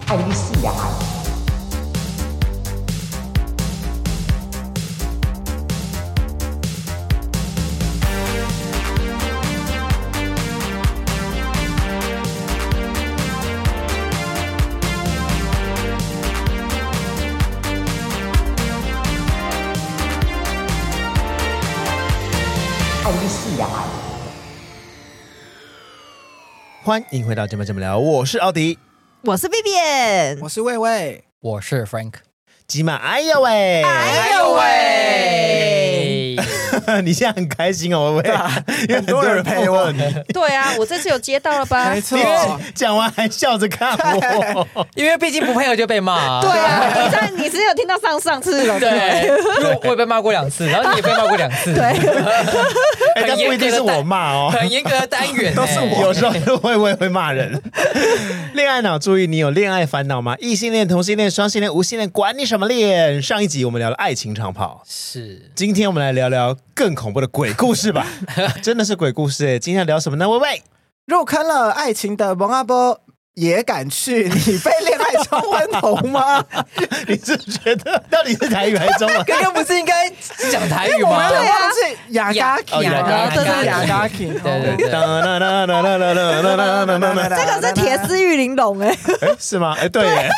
爱你死啊！爱你死啊！ 欢迎回到节目聊，我是奥迪， 我是 Vivian， 我是魏魏， 我是 Frank。 吉玛，哎呦喂， 哎呦喂！ 你现在很开心哦，喂，因为很多人陪我你， 对啊，我这次有接到了吧？ 没错你讲完还笑着看我， 因为毕竟不配合就被骂、 对啊，你是有听到上次了？ 对，因为我也被骂过2次，然后你也被骂过2次。 对， 哎，但不一定是我骂哦， 很严格的单元、 都是我，有时候会骂人。恋爱脑，注意，你有恋爱烦恼吗？异性恋、同性恋、双性恋、无性恋，管你什么恋。上一集我们聊了爱情长跑， 是， 今天我们来聊聊更恐怖的鬼故事吧。真的是鬼故事哎！今天要聊什么呢？喂喂， 入坑了爱情的蒙阿波也敢去？你被恋爱冲昏头吗？ 你是觉得到底是台语还是中文？ 刚刚不是应该讲台语吗？ 对啊，是雅嘎 k 雅嘎 k 这是雅嘎 k 对对对， 这个是铁丝玉玲珑哎， 哎，是吗？哎，对耶，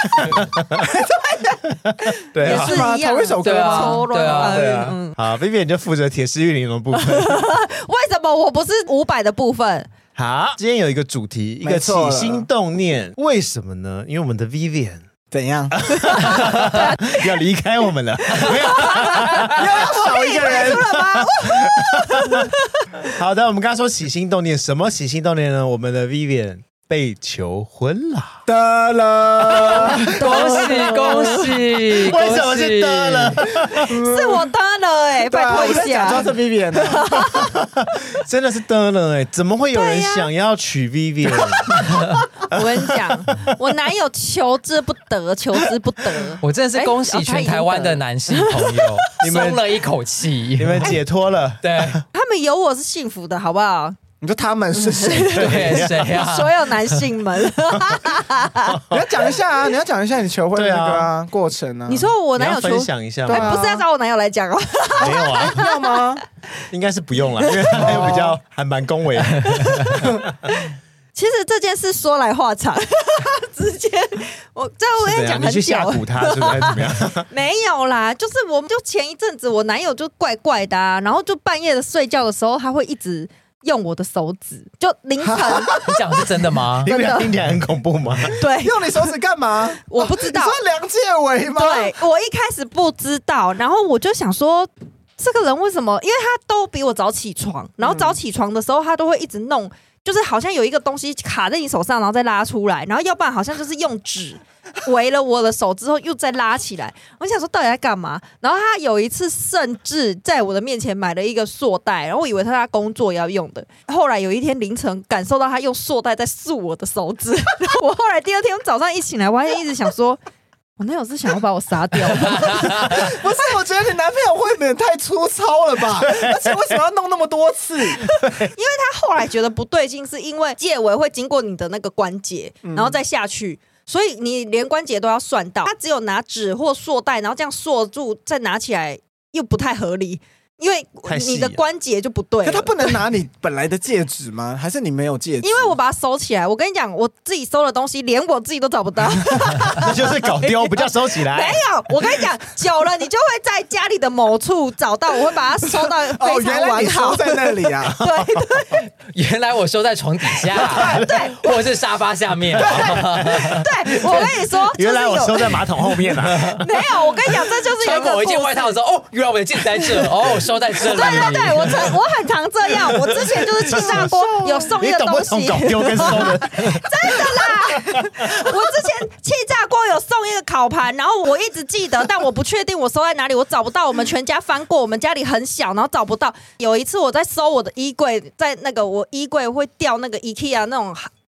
对啊， 也是一样同一首歌吗？ 对啊对啊。好，Vivian 就负责铁丝玉玲珑的部分。 为什么我不是500的部分？ 好，今天有一个主题，一个起心动念，为什么呢？因为我们的 Vivian 怎样？ 要离开我们了，没有， 又少一个人了吗？ 好的，我们刚刚说起心动念，什么起心动念呢？我们的 Vivian 被求婚了， 得了， 恭喜恭喜！ 为什么是得了？ 是我得了哎，拜托一下假装是。Vivian 的， 真的是得了哎，怎么会有人想要娶 Vivian？ 我跟你讲，我男友求之不得，求之不得。 我真的是恭喜全台湾的男性朋友， 你们松了一口气。 你们解脱了， 对他们有我是幸福的，好不好？ 你说他们是谁？ 对，谁啊？ 所有男性们， 你要讲一下啊！你要讲一下你求婚的那个啊过程啊！ 你说我男友求你要分享一下吗？ 对啊不是要找我男友来讲哦。 没有啊， 要吗？ 应该是不用了，因为他比较还蛮恭维的。 其实这件事说来话长，直接我跟你讲很你去吓久， 唬他是不是？还是怎么样？ 没有啦，就是我们就前一阵子我男友就怪怪的啊，然后就半夜的睡觉的时候，他会一直用我的手指，就凌晨， 你讲的是真的吗？ 你不觉得听起来很恐怖吗？ 对， 用你手指干嘛？ 我不知道你说梁介伟吗？ 对我一开始不知道，然后我就想说，这个人为什么？因为他都比我早起床，然后早起床的时候，他都会一直弄，就是好像有一个东西卡在你手上，然后再拉出来，然后要不然好像就是用纸围了我的手之后又再拉起来。我想说到底在干嘛？然后他有一次甚至在我的面前买了一个塑带，然后我以为他工作要用的。后来有一天凌晨感受到他用塑带在束我的手指，然后我后来第2天早上一醒来，我还一直想说。我男友是想要把我杀掉吗？ 不是，我觉得你男朋友会有点太粗糙了吧？而且为什么要弄那么多次？ 因为他后来觉得不对劲，是因为戒尾会经过你的那个关节，然后再下去，所以你连关节都要算到。他只有拿纸或塑带，然后这样塑住，再拿起来又不太合理。因为你的关节就不对了， 可他不能拿你本来的戒指吗？还是你没有戒指？ 因为我把它收起来。我跟你讲，我自己收的东西，连我自己都找不到。 那就是搞丢，不叫收起来。 没有，我跟你讲，久了你就会在家里的某处找到，我会把它收到非常完好。 收在那里啊？ 对对， 原来我收在床底下， 对， 或者是沙发下面。 对，我跟你说， 原来我收在马桶后面啊。 没有，我跟你讲，这就是一个穿某一件外套的时候，哦，原来我的戒指在这，哦，收在这里。 对对对，我很常这样。我之前就是气炸锅有送一个东西， 你懂不懂搞丢跟收的？ 真的啦！我之前气炸锅有送一个烤盘，然后我一直记得，但我不确定我收在哪里，我找不到。我们全家翻过，我们家里很小，然后找不到。有一次我在收我的衣柜，在那个我衣柜会掉那个 IKEA 那种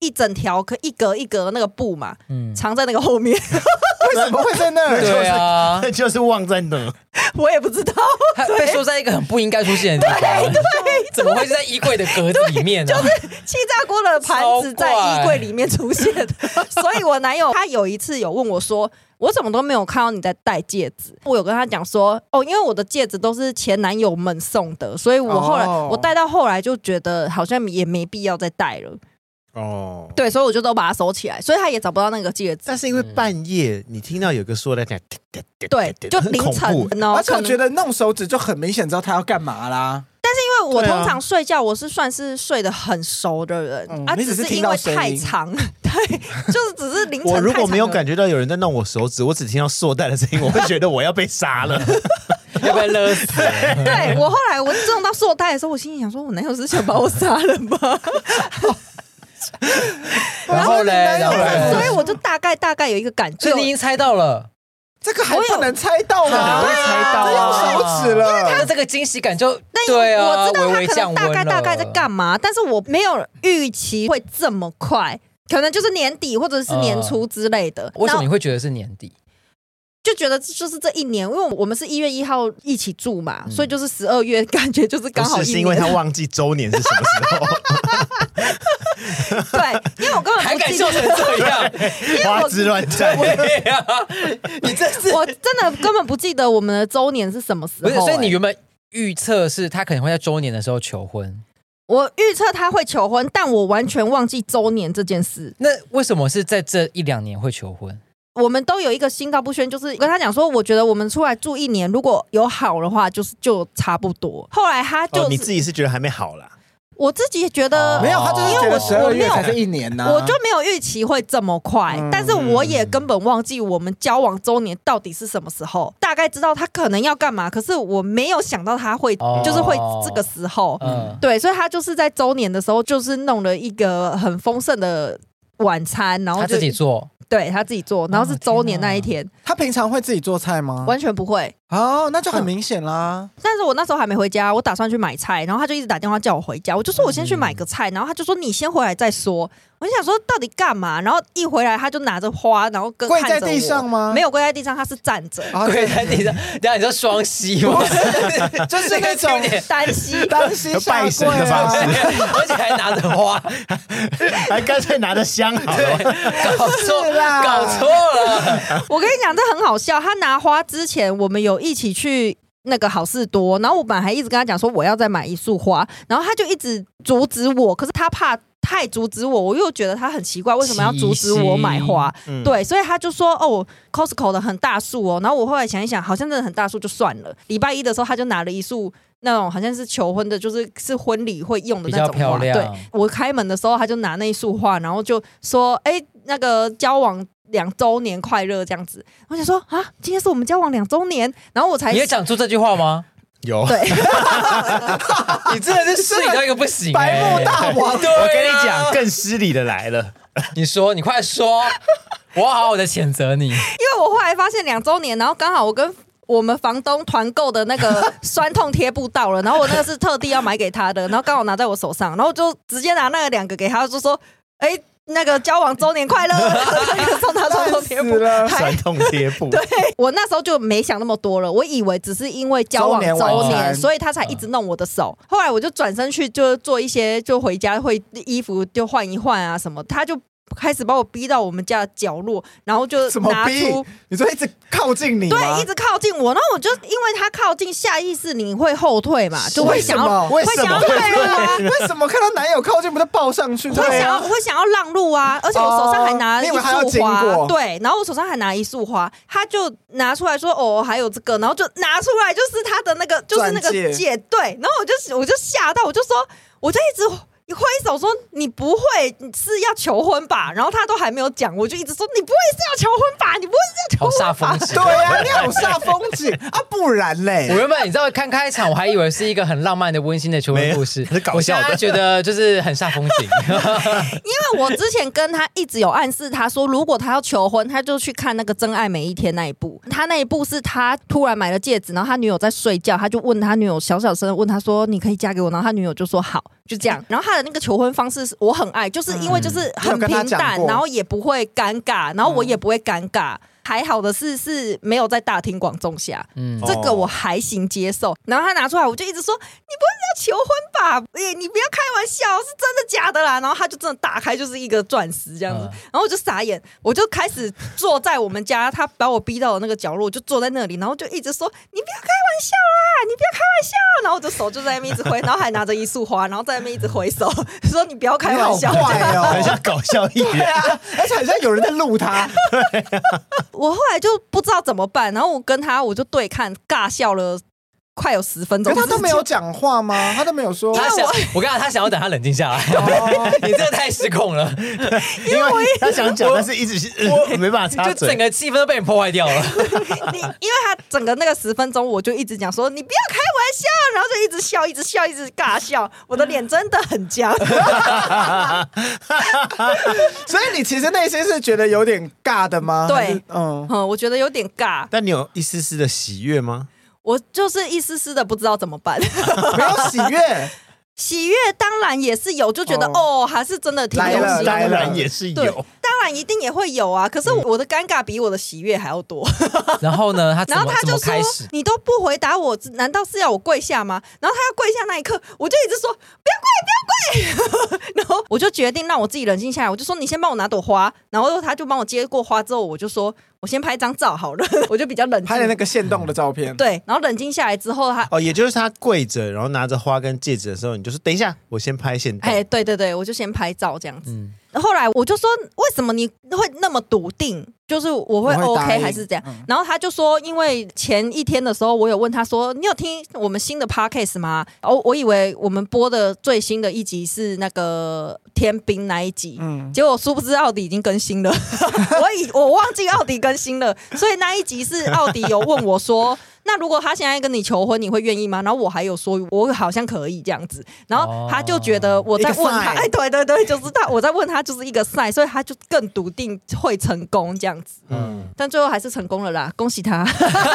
一整条一格一格那个布嘛，藏在那个后面。 为什么会在那儿？ 对啊， 那就是忘在那。 我也不知道， 它被说在一个很不应该出现的地方，怎么会是在衣柜的格子里面呢？ 就是气炸锅的盘子在衣柜里面出现的。所以我男友他有一次有问我说，我怎么都没有看到你在戴戒指。我有跟他讲说，因为我的戒指都是前男友们送的，所以我后来我戴到后来就觉得好像也没必要再戴了。对，所以我就都把它收起来，所以他也找不到那个戒指。 但是因为半夜你听到有个塑料袋， 对，就凌晨哦， 而且我觉得弄手指就很明显知道他要干嘛啦。 但是因为我通常睡觉我是算是睡得很熟的人，只是因为太长，对，就是只是凌晨太长。 我如果没有感觉到有人在弄我手指，我只听到塑带的声音，我会觉得我要被杀了。 要被勒死。 对，我后来我撞到塑带的时候，我心里想说，我男友是想把我杀了吗？ 然后嘞， 所以我就大概有一个感觉。 所以你已经猜到了， 这个还不能猜到吗？ 会猜到这用手指了， 那这个惊喜感就对啊， 我知道他可能大概在干嘛，但是我没有预期会这么快，可能就是年底或者是年初之类的。 为什么你会觉得是年底？ 就觉得就是这一年，因为我们是1月1号一起住嘛，所以就是12月，感觉就是刚好一年。 是因为他忘记周年是什么时候。 对，因为我根本还敢笑成这样， 花枝乱颤。 你这是我真的根本不记得我们的周年是什么时候。 所以你原本预测是他可能会在周年的时候求婚。 我预测他会求婚，但我完全忘记周年这件事。 那为什么是在这1-2年会求婚？ 我们都有一个心照不宣，就是跟他讲说，我觉得我们出来住1年，如果有好的话，就差不多。后来他就你自己是觉得还没好啦。 我自己觉得没有，他就是觉得12月才是1年呢， 我就没有预期会这么快，但是我也根本忘记我们交往周年到底是什么时候，大概知道他可能要干嘛，可是我没有想到他会就是会这个时候，对，所以他就是在周年的时候就是弄了一个很丰盛的晚餐，然后他自己做。 对，他自己做，然后是周年那一天。 他平常会自己做菜吗？ 完全不会。 哦，那就很明显啦。 但是我那时候还没回家，我打算去买菜，然后他就一直打电话叫我回家，我就说我先去买个菜，然后他就说你先回来再说。我就想说到底干嘛？然后一回来他就拿着花，然后跪在地上吗？ 没有跪在地上，他是站着。 跪在地上，等下你说双膝吗？ 就是那种单膝拜神的方式， 而且还拿着花， 还干脆拿着香好了。 搞错了。 我跟你讲，这很好笑。他拿花之前，我们有一起去那个好事多，然后我本来还一直跟他讲说我要再买一束花，然后他就一直阻止我，可是他怕太阻止我，我又觉得他很奇怪，为什么要阻止我买花？对，所以他就说Costco 的很大束哦，然后我后来想一想，好像真的很大束就算了。礼拜一的时候，他就拿了一束那种好像是求婚的，是婚礼会用的那种花。 比较漂亮。 对，我开门的时候，他就拿那一束花，然后就说：“那个交往2周年快乐这样子。”我想说啊，今天是我们交往2周年，然后我才你也讲出这句话吗？ 有， 对， 你真的是失礼到一个不行， 白目大王。 对啊， 我跟你讲，更失礼的来了。 你说，你快说，我要好好的谴责你。因为我后来发现2周年，然后刚好我跟我们房东团购的那个酸痛贴布到了，然后我那个是特地要买给他的，然后刚好拿在我手上，然后就直接拿那个2个给他，就说那个交往周年快乐，送他酸痛贴布， 酸痛贴布。 对，我那时候就没想那么多了，我以为只是因为交往周年，所以他才一直弄我的手。后来我就转身去就做一些，就回家会衣服就换一换啊什么，他就开始把我逼到我们家的角落，然后就拿出， 你说一直靠近你吗？ 对，一直靠近我，然后我就因为他靠近，下意识你会后退嘛，就会想要为什么退啊？ 为什么看到男友靠近不就抱上去？ 会想要让路啊！而且我手上还拿了一束花，对，然后我手上还拿一束花，他就拿出来说还有这个，然后就拿出来就是他的那个就是那个戒，对，然后我就吓到，我就说，我就一直挥手说你不会是要求婚吧？然后他都还没有讲，我就一直说你不会是要求婚吧？你不会是要求婚吧？ 好煞风景。 对啊，你好煞风景啊！不然嘞， 我原本你知道看开场，我还以为是一个很浪漫的温馨的求婚故事，我现在觉得就是很煞风景。 因为我之前跟他一直有暗示，他说如果他要求婚，他就去看那个《真爱每一天》那一部。他那一部是他突然买了戒指，然后他女友在睡觉，他就问他女友小声问他说：“你可以嫁给我？”然后他女友就说好。 就这样。然后他的那个求婚方式我很爱，就是因为就是很平淡，然后也不会尴尬，然后我也不会尴尬。还好的是没有在大庭广众下，这个我还行接受。然后他拿出来，我就一直说：“你不是要求婚吧？你不要开玩笑，是真的假的啦？”然后他就真的打开，就是一个钻石这样子。然后我就傻眼，我就开始坐在我们家，他把我逼到的那个角落，我就坐在那里，然后就一直说：“你不要开玩笑啦，你不要开玩笑。”然后我的手就在那边一直挥，然后还拿着一束花，然后在那边一直挥手，说：“你不要开玩笑。” 很像搞笑艺人， 对啊，而且很像有人在录他。 我后来就不知道怎么办，然后我跟他我就对看尬笑了快有10分钟， 可他都没有讲话吗？他都没有说。 我跟他想要等他冷静下来，你这个太失控了， 因为他想讲，但是一直没办法插嘴， 就整个气氛都被你破坏掉了。 因为他整个那个10分钟，我就一直讲说你不要开玩笑，然后就一直笑，一直笑，一直尬笑，我的脸真的很僵。 所以你其实内心是觉得有点尬的吗？ 对，我觉得有点尬。 但你有一丝丝的喜悦吗？ 我就是一丝丝的不知道怎么办。 没有喜悦。 喜悦当然也是有，就觉得还是真的挺有心的， 当然也是有， 当然一定也会有啊。可是我的尴尬比我的喜悦还要多。 然后呢，他然后他就说：“你都不回答我，难道是要我跪下吗？”然后他要跪下那一刻，我就一直说：“不要跪，不要跪。”然后我就决定让我自己冷静下来，我就说：“你先帮我拿朵花。”然后他就帮我接过花之后，我就说：“我先拍张照好了。”我就比较冷静， 拍了那个限动的照片。 对，然后冷静下来之后， 也就是他跪着，然后拿着花跟戒指的时候，你就说等一下，我先拍限动。 对对对，我就先拍照这样子。后来我就说，为什么你会那么笃定？就是我会 OK 还是这样？然后他就说，因为前一天的时候，我有问他说，你有听我们新的 podcast 吗？我以为我们播的最新的一集是那个天兵那一集，结果殊不知奥迪已经更新了。我忘记奥迪更新了，所以那一集是奥迪有问我说，那如果他现在跟你求婚，你会愿意吗？然后我还有说，我好像可以这样子。然后他就觉得我在问他，对对对，就是我在问他，就是一个赛，所以他就更笃定会成功这样子。但最后还是成功了啦，恭喜他。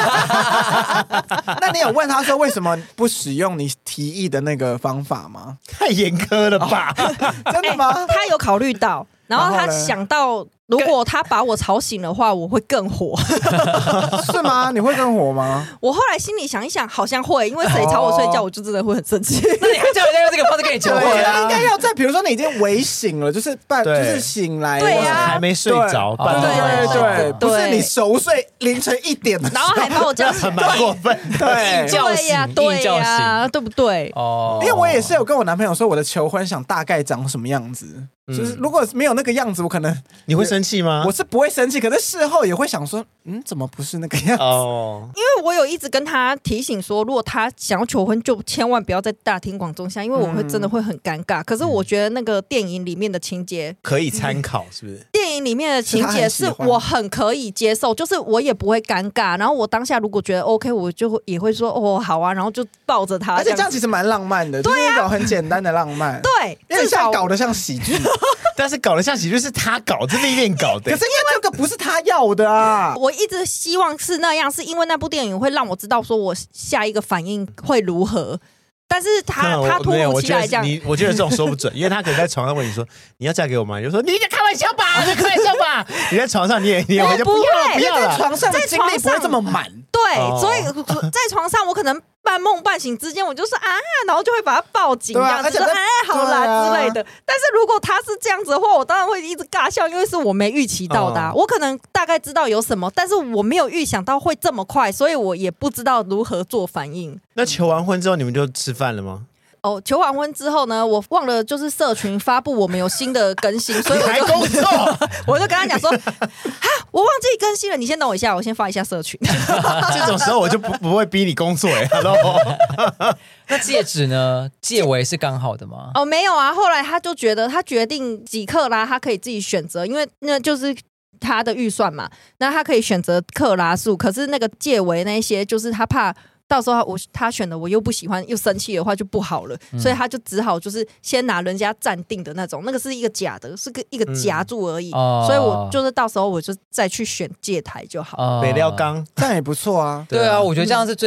那你有问他说为什么不使用你提议的那个方法吗？ 太严苛了吧？ 真的吗？ 他有考虑到，然后他想到，如果他把我吵醒的话，我会更火。 是吗？你会更火吗？ 我后来心里想一想，好像会，因为谁吵我睡觉，我就真的会很生气。 那你还叫人家用这个方式跟你求婚啊？ 应该要在比如说你已经微醒了，就是醒来， 对啊， 还没睡着， 对，不是你熟睡凌晨1点的时候， 然后还把我叫醒， 蛮过分。 对呀，对呀，对不对？ 因为我也是有跟我男朋友说我的求婚想大概长什么样子。就是如果没有那个样子，我可能你会生气吗？ 我是不会生气，可是事后也会想说，怎么不是那个样子？ 因为我有一直跟他提醒说，如果他想要求婚，就千万不要在大庭广众下，因为我会真的会很尴尬。可是我觉得那个电影里面的情节可以参考，是不是？ 电影里面的情节是我很可以接受，就是我也不会尴尬。然后我当下如果觉得 OK， 我就也会说好啊，然后就抱着他。 而且这样其实蛮浪漫的，就是一种很简单的浪漫。 对， 因为现在搞得像喜剧。 但是搞得像喜剧是他搞，是历练搞的。 可是因为这个不是他要的啊！ 我一直希望是那样，是因为那部电影会让我知道说我下一个反应会如何。但是他突如其来这样， 我觉得这种说不准，因为他可能在床上问你说你要嫁给我吗？你就说你在开玩笑吧，你在开玩笑吧。你在床上你也会就不要了， 在床上的精力不会这么满。 对，所以在床上我可能半梦半醒之间，我就说然后就会把他抱紧，这样子说好啦之类的。但是如果他是这样子的话，我当然会一直尬笑，因为是我没预期到的。我可能大概知道有什么，但是我没有预想到会这么快，所以我也不知道如何做反应。 那求完婚之后，你们就吃饭了吗？ 求完婚之后呢，我忘了就是社群发布我们有新的更新，所以我就工作， 我就跟他讲说，我忘记更新了，你先等我一下，我先发一下社群。 这种时候我就不会逼你工作，Hello。 那戒指呢？戒围是刚好的吗？ 没有啊，后来他就觉得他决定几克拉，他可以自己选择，因为那就是他的预算嘛，那他可以选择克拉数，可是那个戒围那些，就是他怕。到时候他选的我又不喜欢又生气的话就不好了，所以他就只好就是先拿人家暂定的那种，那个是一个假的，是一个夹住而已，所以我就是到时候我就再去选戒台就好。 北料钢这样也不错啊。 对啊，我觉得这样是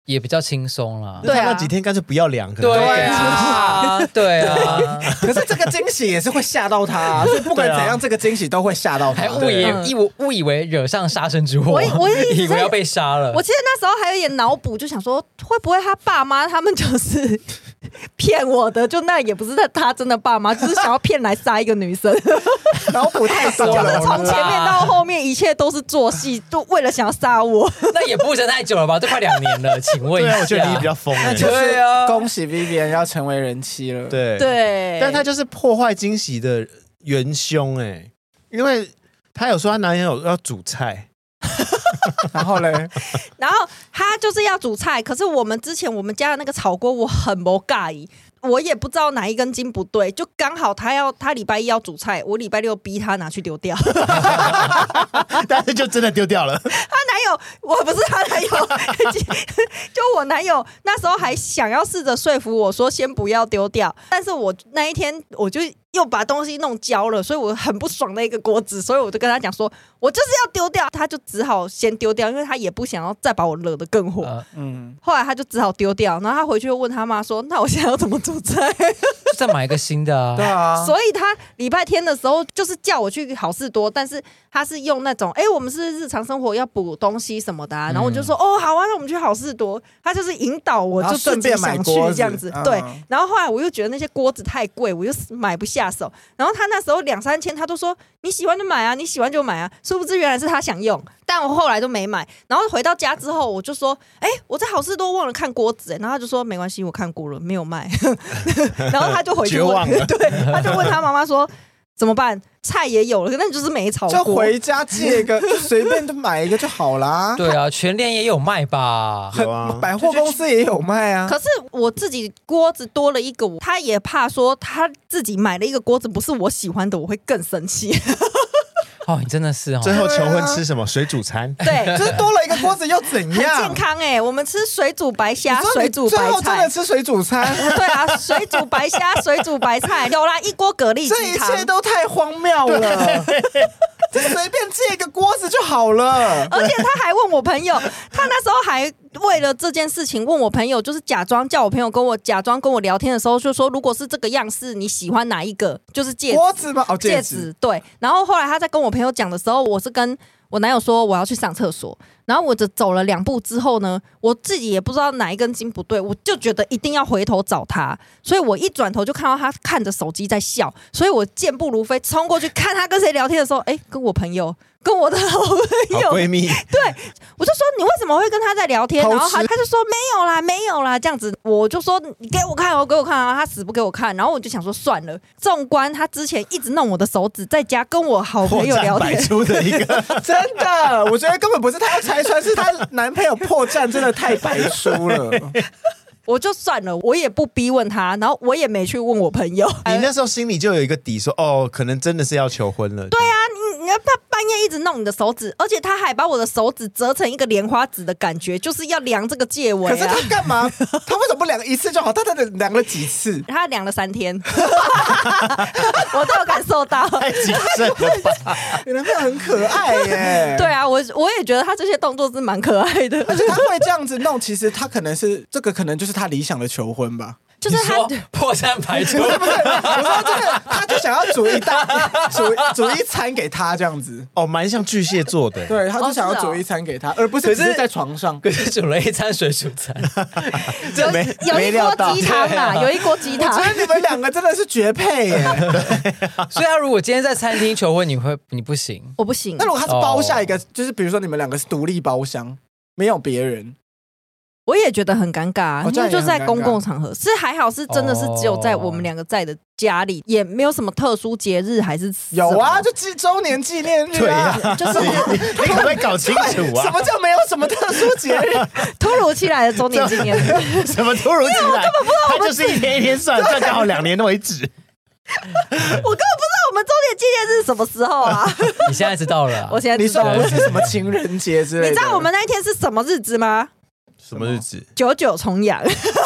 也比较轻松啦。 对啊那几天干脆不要量，可能对啊，对啊， 可是这个惊喜也是会吓到他，所以不管怎样，这个惊喜都会吓到他。 还误以为惹上杀身之祸， 我以为要被杀了。 我其实那时候还有点脑补，就想说会不会他爸妈他们就是骗我的，就那也不是他真的爸妈，就是想要骗来杀一个女生。 脑补太多就是了， 从前面到后面一切都是做戏，都为了想要杀我。 那也不是太久了吧？这快2年了，请问一下。 对啊，我觉得你比较疯哎。 对啊， 恭喜 Vivian 要成为人妻了。 对对， 但他就是破坏惊喜的元凶哎，因为她有说她男友要煮菜。 然后嘞， 然后他就是要煮菜，可是我们之前我们家的那个炒锅我很不介意，我也不知道哪一根筋不对，就刚好他礼拜一要煮菜，我礼拜六逼他拿去丢掉。 但是就真的丢掉了。 他男友，我不是他男友，就我男友那时候还想要试着说服我说先不要丢掉，但是我那一天我就又把东西弄焦了，所以我很不爽的一个锅子，所以我就跟他讲说我就是要丢掉，他就只好先丢掉，因为他也不想要再把我惹得更火。后来他就只好丢掉，然后他回去又问他妈说那我现在要怎么煮菜？ 就再买一个新的啊。 对啊， 所以他礼拜天的时候就是叫我去好事多，但是他是用那种我们是日常生活要补东西什么的然后我就说哦好啊，那我们去好事多。他就是引导我就自己想去这样子，对。然后后来我又觉得那些锅子太贵，我又买不下手。然后他那时候2-3千，他都说你喜欢就买啊，你喜欢就买啊。殊不知原来是他想用，但我后来都没买。然后回到家之后，我就说我在好事多忘了看锅子然后他就说没关系，我看过了，没有卖。然后他就回去问，对，他就问他妈妈说怎么办？菜也有了，那就是没炒过。 就回家借一个，就随便就买一个就好啦。 对啊，全联也有卖吧？ 有啊， 百货公司也有卖啊。 可是我自己锅子多了一个，他也怕说他自己买了一个锅子不是我喜欢的，我会更生气。 哦，你真的是哦。 最后求婚吃什么？水煮餐。 对， 就是多了一个锅子又怎样？ 很健康我们吃水煮白虾、水煮白菜。 最后真的吃水煮餐？ 对啊，水煮白虾、水煮白菜，有啦，一锅蛤蜊这一切都太荒谬了。就随便借一个锅子就好了。 而且他还问我朋友，他那时候还为了这件事情问我朋友，就是假装叫我朋友假装跟我聊天的时候，就说如果是这个样式，你喜欢哪一个？就是戒指锅子吗？哦， 戒指。对。然后后来他在跟我朋友讲的时候，我是跟我男友说我要去上厕所，然后我就走了2步之后呢，我自己也不知道哪一根筋不对，我就觉得一定要回头找他，所以我一转头就看到他看着手机在笑，所以我健步如飞冲过去看他跟谁聊天的时候，跟我朋友。跟我的好朋友闺蜜， 对，我就说你为什么会跟他在聊天？然后他就说没有啦这样子，我就说你给我看啊，他死不给我看，然后我就想说算了。纵观他之前一直弄我的手指，在家跟我好朋友聊天， 破绽百出的一个， 真的，我觉得根本不是她要拆穿，是她男朋友破绽真的太百出了。 我就算了，我也不逼问他，然后我也没去问我朋友。 你那时候心里就有一个底说，可能真的是要求婚了。 对啊，你要他半夜一直弄你的手指，而且他还把我的手指折成一个莲花指的感觉，就是要量这个戒围。 可是他干嘛？他为什么不量一次就好？他量了几次？ 他量了3天，我都有感受到。 太谨慎了吧？ 你男朋友很可爱耶。 对啊，我也觉得他这些动作是蛮可爱的， 而且他会这样子弄，其实他可能是这个，可能就是他理想的求婚吧。 就是他破绽百出， 不是，我说这个，他就想要煮一餐给他这样子。 蛮像巨蟹座的。 对，他就想要煮一餐给他，而不是只是在床上。 可是煮了一餐水煮餐， 有一锅鸡汤啊，有一锅鸡汤。 我觉得你们2个真的是绝配耶。 所以他如果今天在餐厅求婚，你不行， 我不行。 那如果他是包下一个，就是比如说你们2个是独立包厢，没有别人。 我也觉得很尴尬，因为就在公共场合，是还好是真的是只有在我们2个在的家里，也没有什么特殊节日还是有啊，就周年纪念日啊， 就是你可不可以搞清楚啊？ 什么叫没有什么特殊节日？ 突如其来的周年纪念日， 什么突如其来？我根本不知道，他就是一天一天算刚好2年为止。 我根本不知道我们周年纪念日是什么时候啊！ 你现在知道了， 我现在知道了。 你说不是什么情人节之类的？ 你知道我们那一天是什么日子吗？ 什么日子 ？99重阳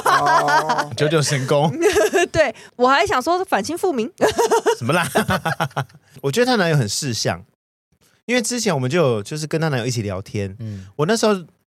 ，99神功。 对，我还想说反清复明， 什么啦？我觉得她男友很识相，因为之前我们就是跟她男友一起聊天，我那时候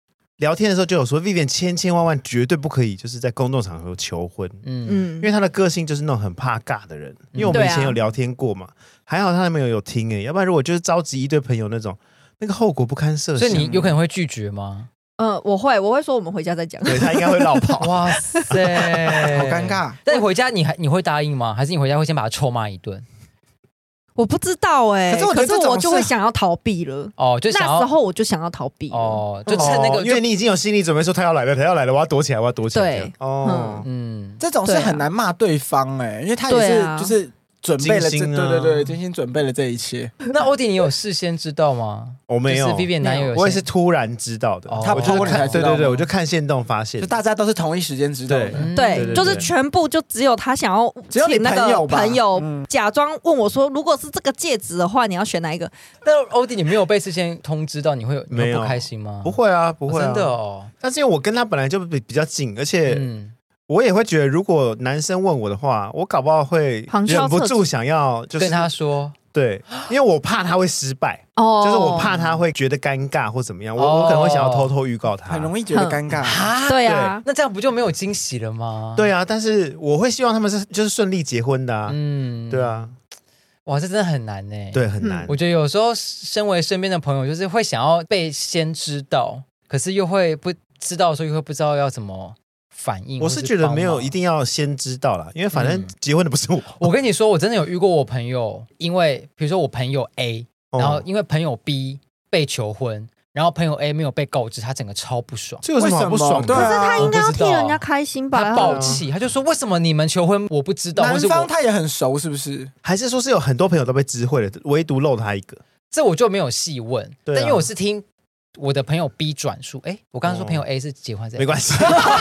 聊天的时候就有说 Vivian 千万绝对不可以就是在公众场合求婚，因为他的个性就是那种很怕尬的人。因为我们以前有聊天过嘛，还好他男朋友有听要不然如果就是召集一堆朋友那种，那个后果不堪设想。 所以你有可能会拒绝吗？ 我会说我们回家再讲。 对，他应该会绕跑。 哇塞， 好尴尬。 但你回家你会答应吗？还是你回家会先把他臭骂一顿？ 我不知道可是我就会想要逃避了。 就想要那时候我就想要逃避了。 就趁那个， 因为你已经有心理准备，说他要来了，我要躲起来， 对， 这种是很难骂对方因为他也是就是准备了对，精心准备了这一切。 那欧弟，你有事先知道吗？ 我没有， 就是 Vivian 男友有， 我也是突然知道的。 他抛你才知道， 对，我就看限动发现， 就大家都是同一时间知道的。 对，就是全部就只有他想要， 只有你那个朋友假装问我说，如果是这个戒指的话，你要选哪一个？ 那欧弟，你没有被事先通知到，你会不开心吗？ 不会啊，不会， 真的哦。 但是因为我跟他本来就比较近，而且我也会觉得，如果男生问我的话，我搞不好会忍不住想要就是跟他说。 对，因为我怕他会失败，就是我怕他会觉得尴尬或怎么样，我可能会想要偷偷预告他， 很容易觉得尴尬。 对啊， 那这样不就没有惊喜了吗？ 对啊，但是我会希望他们是就是顺利结婚的对啊， 哇，这真的很难对，很难。 我觉得有时候身为身边的朋友，就是会想要被先知道，可是又会不知道的时候又会不知道要怎么反应。 我是觉得没有一定要先知道啦，因为反正结婚的不是我。 我跟你说，我真的有遇过我朋友，因为比如说我朋友 A，然后因为朋友 B 被求婚，然后朋友 A 没有被告知，他整个超不爽。 这有什么好不爽的？ 可是他应该要替人家开心吧？ 他爆气，他就说为什么你们求婚我不知道？ 男方他也很熟是不是？ 还是说是有很多朋友都被知会了，唯独漏他一个？ 这我就没有细问，但因为我是听我的朋友 B 转述，我刚刚说朋友 A 是结婚， 没关系。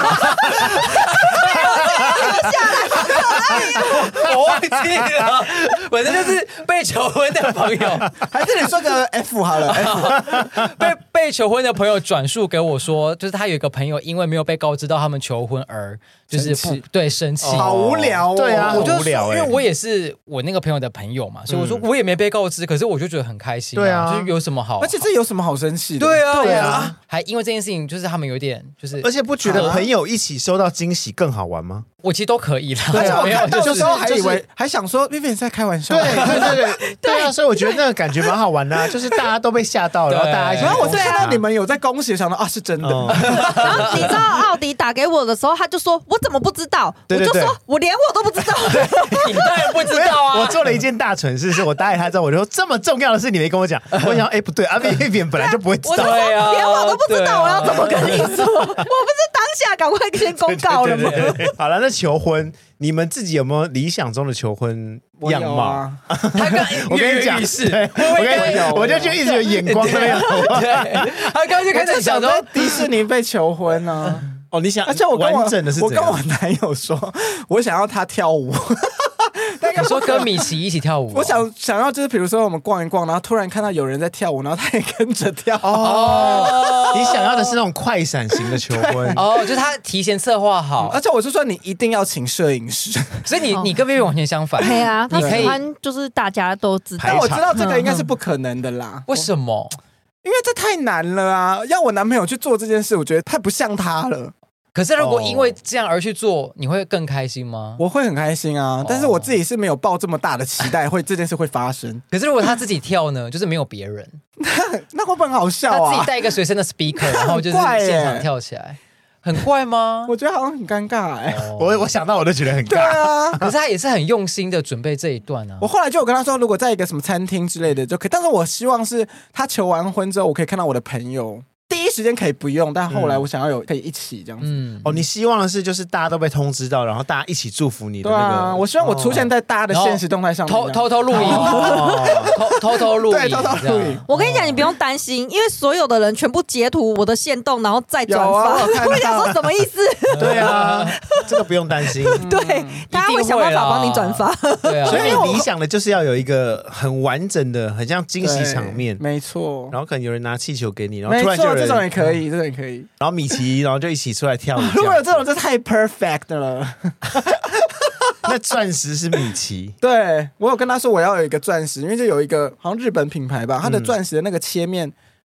我忘记了，反正就是被求婚的朋友， 还是你说个 F 好了，F 被求婚的朋友转述给我说，就是他有一个朋友因为没有被告知到他们求婚而就是生气， 好无聊对啊， 我就无聊因为我也是我那个朋友的朋友嘛，所以我说我也没被告知，可是我就觉得很开心， 对啊， 就是有什么好， 而且这有什么好生气的？ 对啊，还因为这件事情就是他们有点就是， 而且不觉得朋友一起收到惊喜更好玩吗？ 我其实都可以啦， 而且我看到的时候还以就为还想说 Vivian 在开玩笑， 对啊，所以我觉得那个感觉蛮好玩的，就是大家都被吓到，然后大家一起， 然后我是看到你们有在恭喜，想到是真的。 然后你知道奥迪打给我的时候，他就说我怎么不知道？我就说我连我都不知道， 你当然不知道啊！ 我做了一件大蠢事，是我打给他之后，我就说这么重要的事你没跟我讲，我想不对，Vivian 本来就不会知道， 对啊， 连我都不知道，我要怎么跟你说？我不是当下赶快先公告了吗？ 好了，那求婚。你们自己有没有理想中的求婚样貌？ 他刚我跟你讲，我就一直有眼光那样。 他刚就开始想说迪士尼被求婚呢。 哦，你想？ 而且我跟我男友说，我想要他跳舞。 你说跟米奇一起跳舞？ 我想要就是比如说我们逛一逛，然后突然看到有人在跳舞，然后他也跟着跳。 你想要的是那种快闪型的求婚就是他提前策划好， 而且我是说你一定要请摄影师， 所以你跟 Vivian 完全相反。 对啊，他喜欢就是大家都知道。 但我知道这个应该是不可能的啦。 为什么？ 因为这太难了啊！要我男朋友去做这件事，我觉得太不像他了。 可是如果因为这样而去做，你会更开心吗？ 我会很开心啊，但是我自己是没有抱这么大的期待，这件事会发生。 可是如果他自己跳呢，就是没有别人， 那会不会很好笑啊？ 他自己带一个随身的 speaker， 然后就是现场跳起来，很怪吗？ 我觉得好像很尴尬我想到我都觉得很尬。 对啊， 可是他也是很用心的准备这一段啊。 我后来就有跟他说，如果在一个什么餐厅之类的就可以，但是我希望是他求完婚之后，我可以看到我的朋友。第一时间可以不用，但后来我想要可以一起这样子。 你希望的是就是大家都被通知到，然后大家一起祝福你的那个。 对啊，我希望我出现在大家的现实动态上面， 偷偷录影，偷偷录影， 对，偷偷录影。 我跟你讲，你不用担心，因为所有的人全部截图我的限动，然后再转发。我想说什么意思？ 对啊，这个不用担心。 对，大家会想办法帮你转发。 对啊， 所以你理想的就是要有一个很完整的、很像惊喜场面， 没错。 然后可能有人拿气球给你，然后突然就有人。 这种也可以，这种也可以。 然后米奇，然后就一起出来跳舞。 如果有这种，就太 perfect 了。 那钻石是米奇， 对我有跟他说我要有一个钻石，因为就有一个好像日本品牌吧，它的钻石的那个切面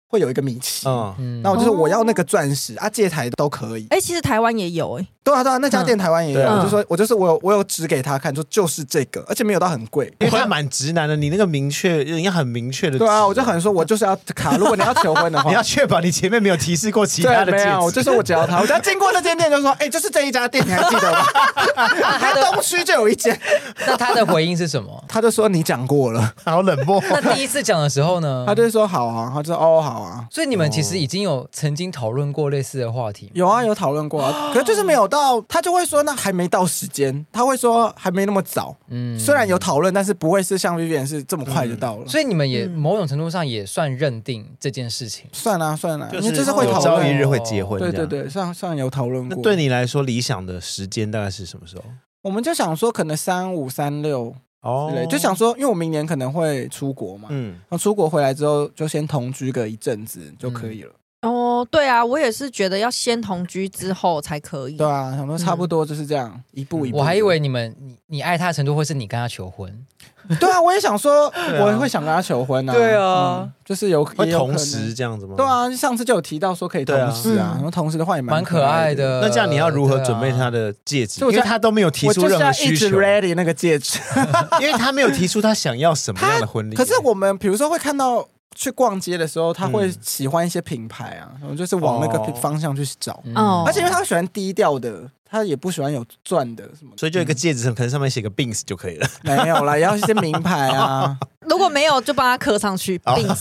会有一个米奇，那我就是我要那个钻石啊，戒台都可以。 其实台湾也有对啊，那家店台湾也有，我有指给他看，说就是这个，而且没有到很贵， 因为他蛮直男的，你那个明确，人家很明确的。 对啊，我就很说，我就是要卡，如果你要求婚的话， 你要确保你前面没有提示过其他的戒指。 没有，我就说我只要他，我只要经过那间店就说，就是这一家店，你还记得吗？他东区就有一间。 那他的回应是什么？ 他就说你讲过了， 好冷漠。 那第一次讲的时候呢？ 他就说好啊，他就说好啊。 所以你们其实已经有曾经讨论过类似的话题。 有啊，有讨论过啊，可是就是没有到，他就会说那还没到时间，他会说还没那么早。虽然有讨论，但是不会是像 Vivian 是这么快就到了。 所以你们也某种程度上也算认定这件事情。 算啊，因为就是会讨论， 有朝一日会结婚。 对，算有讨论过。 那对你来说，理想的时间大概是什么时候？ 我们就想说，可能35、36之类，就想说，因为我明年可能会出国嘛，出国回来之后就先同居个一阵子就可以了。 对啊，我也是觉得要先同居之后才可以。 对啊，想说差不多就是这样，一步一步。 我还以为你爱他的程度会是你跟他求婚。 对啊，我也想说，我也会想跟他求婚啊。 对啊， 就是会同时这样子吗？ 对啊，上次就有提到说可以同时啊，然后同时的话也蛮可爱的。 那这样你要如何准备他的戒指？因为他都没有提出任何需求。 我就是要一直 ready 那个戒指， 因为他没有提出他想要什么样的婚礼。 可是我们比如说会看到。去逛街的时候，他会喜欢一些品牌啊，我就是往那个方向去找。而且因为他喜欢低调的，他也不喜欢有钻的什么， 所以就一个戒指，可能上面写个 Bings 就可以了。 没有啦，也要一些名牌啊。 如果没有，就帮他刻上去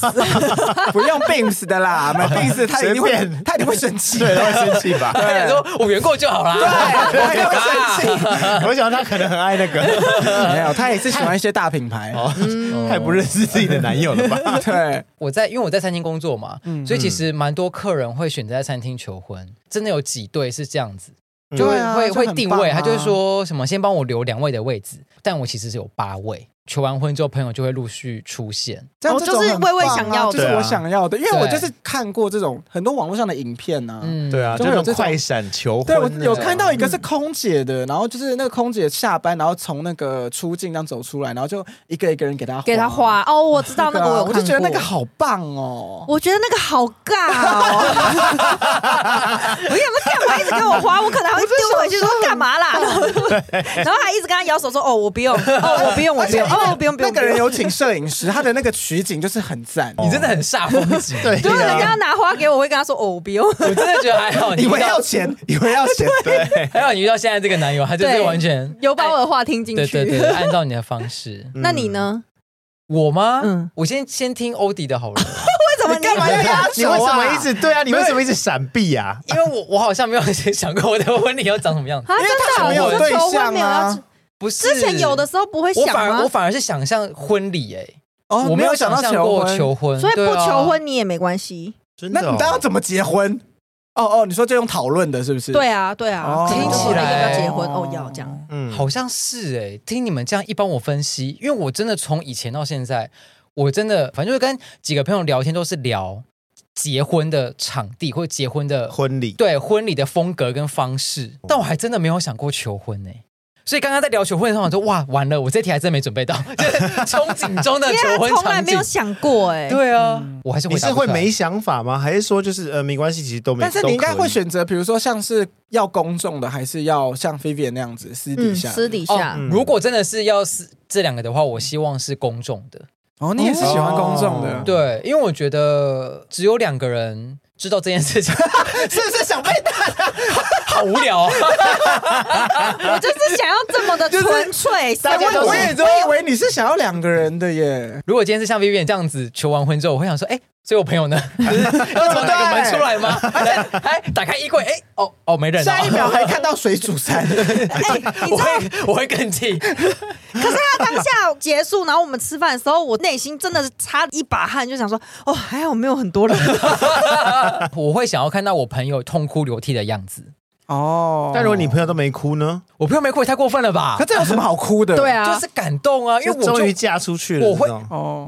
Bings。 不用 Bings 的啦，买 Bings 他一定会生气， 对，他会生气吧？ 对，说我原购就好啦。 对，他一定会生气。 我想他可能很爱那个， 没有，他也是喜欢一些大品牌。 太不认识自己的男友了吧？ 对， 因为我在餐厅工作嘛，所以其实蛮多客人会选择在餐厅求婚，真的有几对是这样子。就会定位，他就会说什么先帮我留2位的位置，但我其实是有8位。求完婚之后，朋友就会陆续出现， 这样就是微微想要的， 就是我想要的，因为我就是看过这种很多网络上的影片啊， 对啊，就有这种快闪求婚。 对，我有看到一个是空姐的，然后就是那个空姐下班，然后从那个出境这样走出来，然后就一个一个人给她花。 我知道那个， 我就觉得那个好棒哦， 我觉得那个好尬哦。我想说干嘛一直给我花，我可能还会丢回去说干嘛啦，然后还一直跟他摇手说我不用，我不用，我不用。不用。 那个人有请摄影师，他的那个取景就是很赞。 你真的很煞风景。 对，如果人家拿花给我，我会跟他说我不用。 我真的觉得还好， 以为要钱， 对， 还好你遇到现在这个男友，他就是完全有把我的话听进去， 对，按照你的方式。 那你呢？ 我吗？我先听欧迪的好了。 为什么？ 干嘛要压你为什么一直对啊？你为什么一直闪避啊？ 因为我好像没有想过我的婚礼要长什么样子。 因为他没有对象啊。 不是之前有的时候不会想吗？ 我反而是想象婚礼我没有想象过求婚， 所以不求婚你也没关系。 那你当要怎么结婚？你说就用讨论的，是不是？ 对啊， 听起来要不要结婚？要这样。 好像是听你们这样一帮我分析，因为我真的从以前到现在，我真的反正就是跟几个朋友聊天，都是聊结婚的场地或者结婚的婚礼， 对婚礼的风格跟方式，但我还真的没有想过求婚所以刚刚在聊求婚的时候，我说哇，完了，我这题还真没准备到，就是憧憬中的求婚场景， 从来没有想过对啊，我还是你是会没想法吗？还是说就是没关系，其实都没。 但是你应该会选择，比如说像是要公众的，还是要像 Vivian 那样子私底下？ 私底下。 如果真的是要这2个的话，我希望是公众的。 你也是喜欢公众的？ 对，因为我觉得只有2个人知道这件事情， 是不是想被打？ 好无聊我就是想要这么的纯粹。 我也以为你是想要2个人的耶。 如果今天是像 Vivian 这样子求完婚之后，我会想说，所以我朋友呢？要从哪个门出来吗？还打开衣柜，没人。 下一秒还看到水煮餐。 我会更气。 可是他当下结束，然后我们吃饭的时候，我内心真的是擦一把汗，就想说，还好没有很多人。 我会想要看到我朋友痛哭流涕的样子。 哦。但如果你朋友都没哭呢？ 我朋友没哭也太过分了吧？ 可这有什么好哭的？ 对啊， 就是感动啊，因为我终于嫁出去了。 我会哦，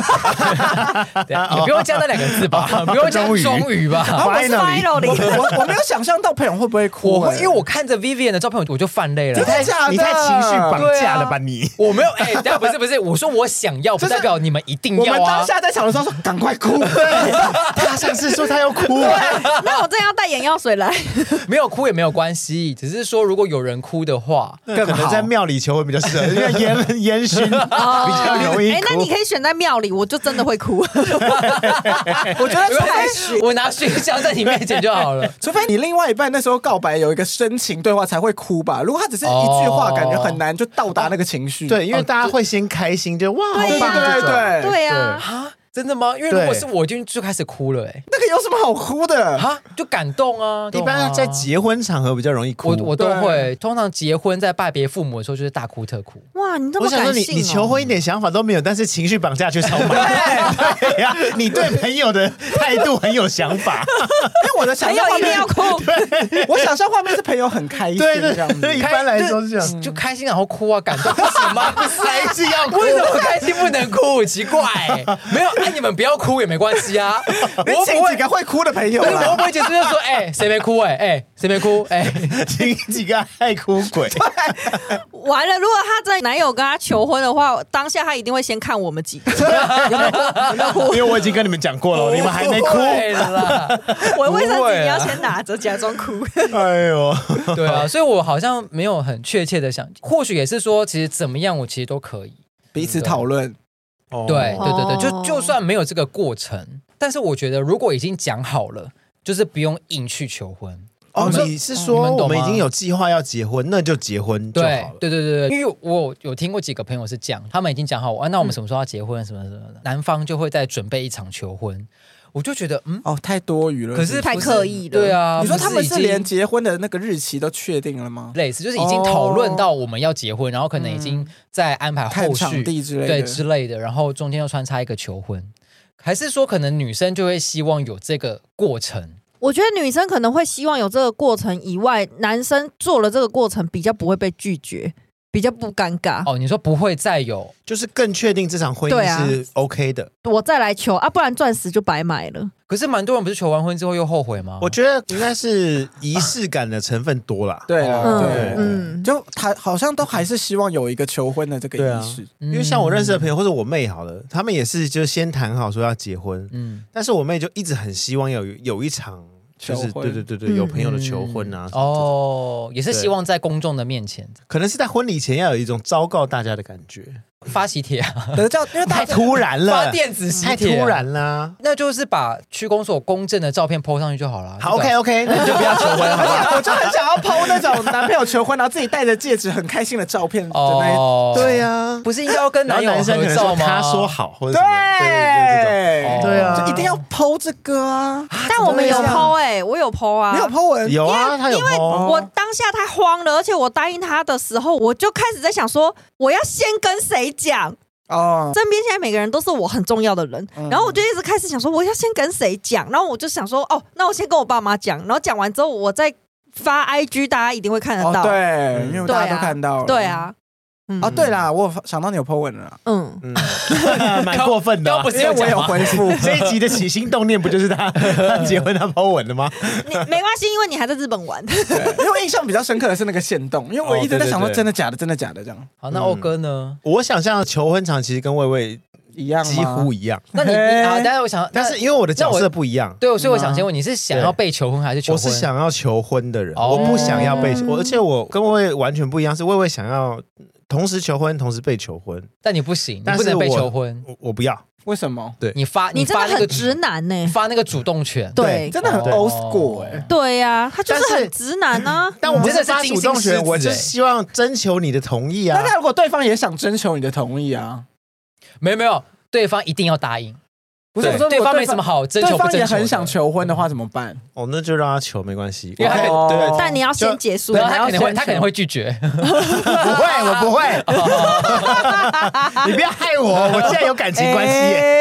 你不用加那2个字吧？不用加终于吧 ？Finally， 我没有想象到朋友会不会哭， 因为我看着 Vivian 的照片我就泛泪了。 你太情绪绑架了吧你？ 我没有等下不是，我说我想要，不代表你们一定要啊。 我们当下在场的时候说赶快哭， 他上次说他要哭， 那我真要带眼药水来。 没有哭也没有关系，只是说如果有人哭的话， 可能在庙里求婚比较适合，因为烟熏比较容易哭。 那你可以选在庙里，我就真的会哭。 我觉得我拿熏香在你面前就好了。 除非你另外一半那时候告白有一个深情对话才会哭吧，如果他只是一句话，感觉很难就到达那个情绪。 对，因为大家会先开心，就哇，好棒， 对啊。 真的吗？因为如果是我就开始哭了那个有什么好哭的哈？就感动啊！ 一般在结婚场合比较容易哭， 我都会。通常结婚在拜别父母的时候就是大哭特哭。 哇，你这么感性我想说你求婚一点想法都没有，但是情绪绑架却超满。对呀，你对朋友的态度很有想法。 因为我的想象画面要哭， 我想象画面是朋友很开心这样子。 一般来说是这样， 就开心然后哭啊，感动不行吗？ 还是要哭？ 为什么开心不能哭？奇怪，没有。你们不要哭也没关系啊。 我请几个会哭的朋友啦。 我不会解释就说，谁没哭？谁没哭？ 请几个爱哭鬼。 完了，如果他真的男友跟他求婚的话，当下他一定会先看我们几个有没有哭， 因为我已经跟你们讲过了，你们还没哭啦。 我卫生纸你要先拿着，假装哭。 哎呦， 对啊，所以我好像没有很确切的想，或许也是说，其实怎么样，我其实都可以彼此讨论。 对，就算没有这个过程，但是我觉得如果已经讲好了，就是不用硬去求婚。 你是说我们已经有计划要结婚，那就结婚就好了。 对，因为我有听过几个朋友是这样，他们已经讲好，那我们什么时候要结婚，什么的，男方就会再准备一场求婚。我就觉得， 太多余了， 可是太刻意了。 对啊， 你说他们是连结婚的那个日期都确定了吗？ 类似，就是已经讨论到我们要结婚，然后可能已经在安排后续场地之类的，然后中间又穿插一个求婚，还是说可能女生就会希望有这个过程？ 我觉得女生可能会希望有这个过程以外，男生做了这个过程比较不会被拒绝。比较不尴尬你说不会再有， 就是更确定这场婚姻是 OK 的， 我再来求不然钻石就白买了。 可是蛮多人不是求完婚之后又后悔吗？ 我觉得应该是仪式感的成分多啦。 对，就他好像都还是希望有一个求婚的这个仪式， 因为像我认识的朋友或者我妹好了，他们也是就先谈好说要结婚，但是我妹就一直很希望有一场。就是对，有朋友的求婚啊， 也是希望在公众的面前， 可能是在婚礼前要有一种昭告大家的感觉， 发喜帖啊， 因为太突然了， 发电子喜帖太突然了， 那就是把区公所公证的照片 po 上去就好了。 好 OK， 那你就不要求婚了。 我就很想要 po 那种男朋友求婚，然后自己戴着戒指很开心的照片。 对呀， 不是应该要跟男友合照吗？ 他说好，或者对啊， 就一定要 po 这个啊。 但我们有 po 我有 po 啊， 你有 po 文？ 有啊，他有 po。 因为我当下太慌了，而且我答应他的时候，我就开始在想说，我要先跟谁讲？身边现在每个人都是我很重要的人，然后我就一直开始想说，我要先跟谁讲？然后我就想说，那我先跟我爸妈讲，然后讲完之后，我再发 IG， 大家一定会看得到。 对，因为大家都看到了。 对啊。 对啦，我有想到你有 po 文了， 蛮过分的， 因为我有回复。 这一集的起心动念不就是他结婚他 po 文的吗？ 没关系，因为你还在日本玩。 因为我印象比较深刻的是那个限动，因为我一直在想说真的假的，真的假的这样。 好，那欧哥呢？ 我想象求婚场其实跟魏魏一样， 几乎一样。 那但是因为我的角色不一样， 对，所以我想先问，你是想要被求婚还是求婚？ 我是想要求婚的人，我不想要被，而且我跟魏魏完全不一样，是魏魏想要。同时求婚，同时被求婚， 但你不行，你不能被求婚， 我不要。 为什么？ 对， 你真的很直男呢， 发那个主动权， 对， 真的很 old school 对呀，他就是很直男啊。 但我不是发主动权，我是希望征求你的同意啊。 那如果对方也想征求你的同意啊？ 没有，对方一定要答应。 不是， 对方没什么好征求不征求的。 对方也很想求婚的话怎么办？ 那就让他求没关系。 对， 但你要先结束， 他可能会拒绝。 不会，我不会。你不要害我，我现在有感情关系。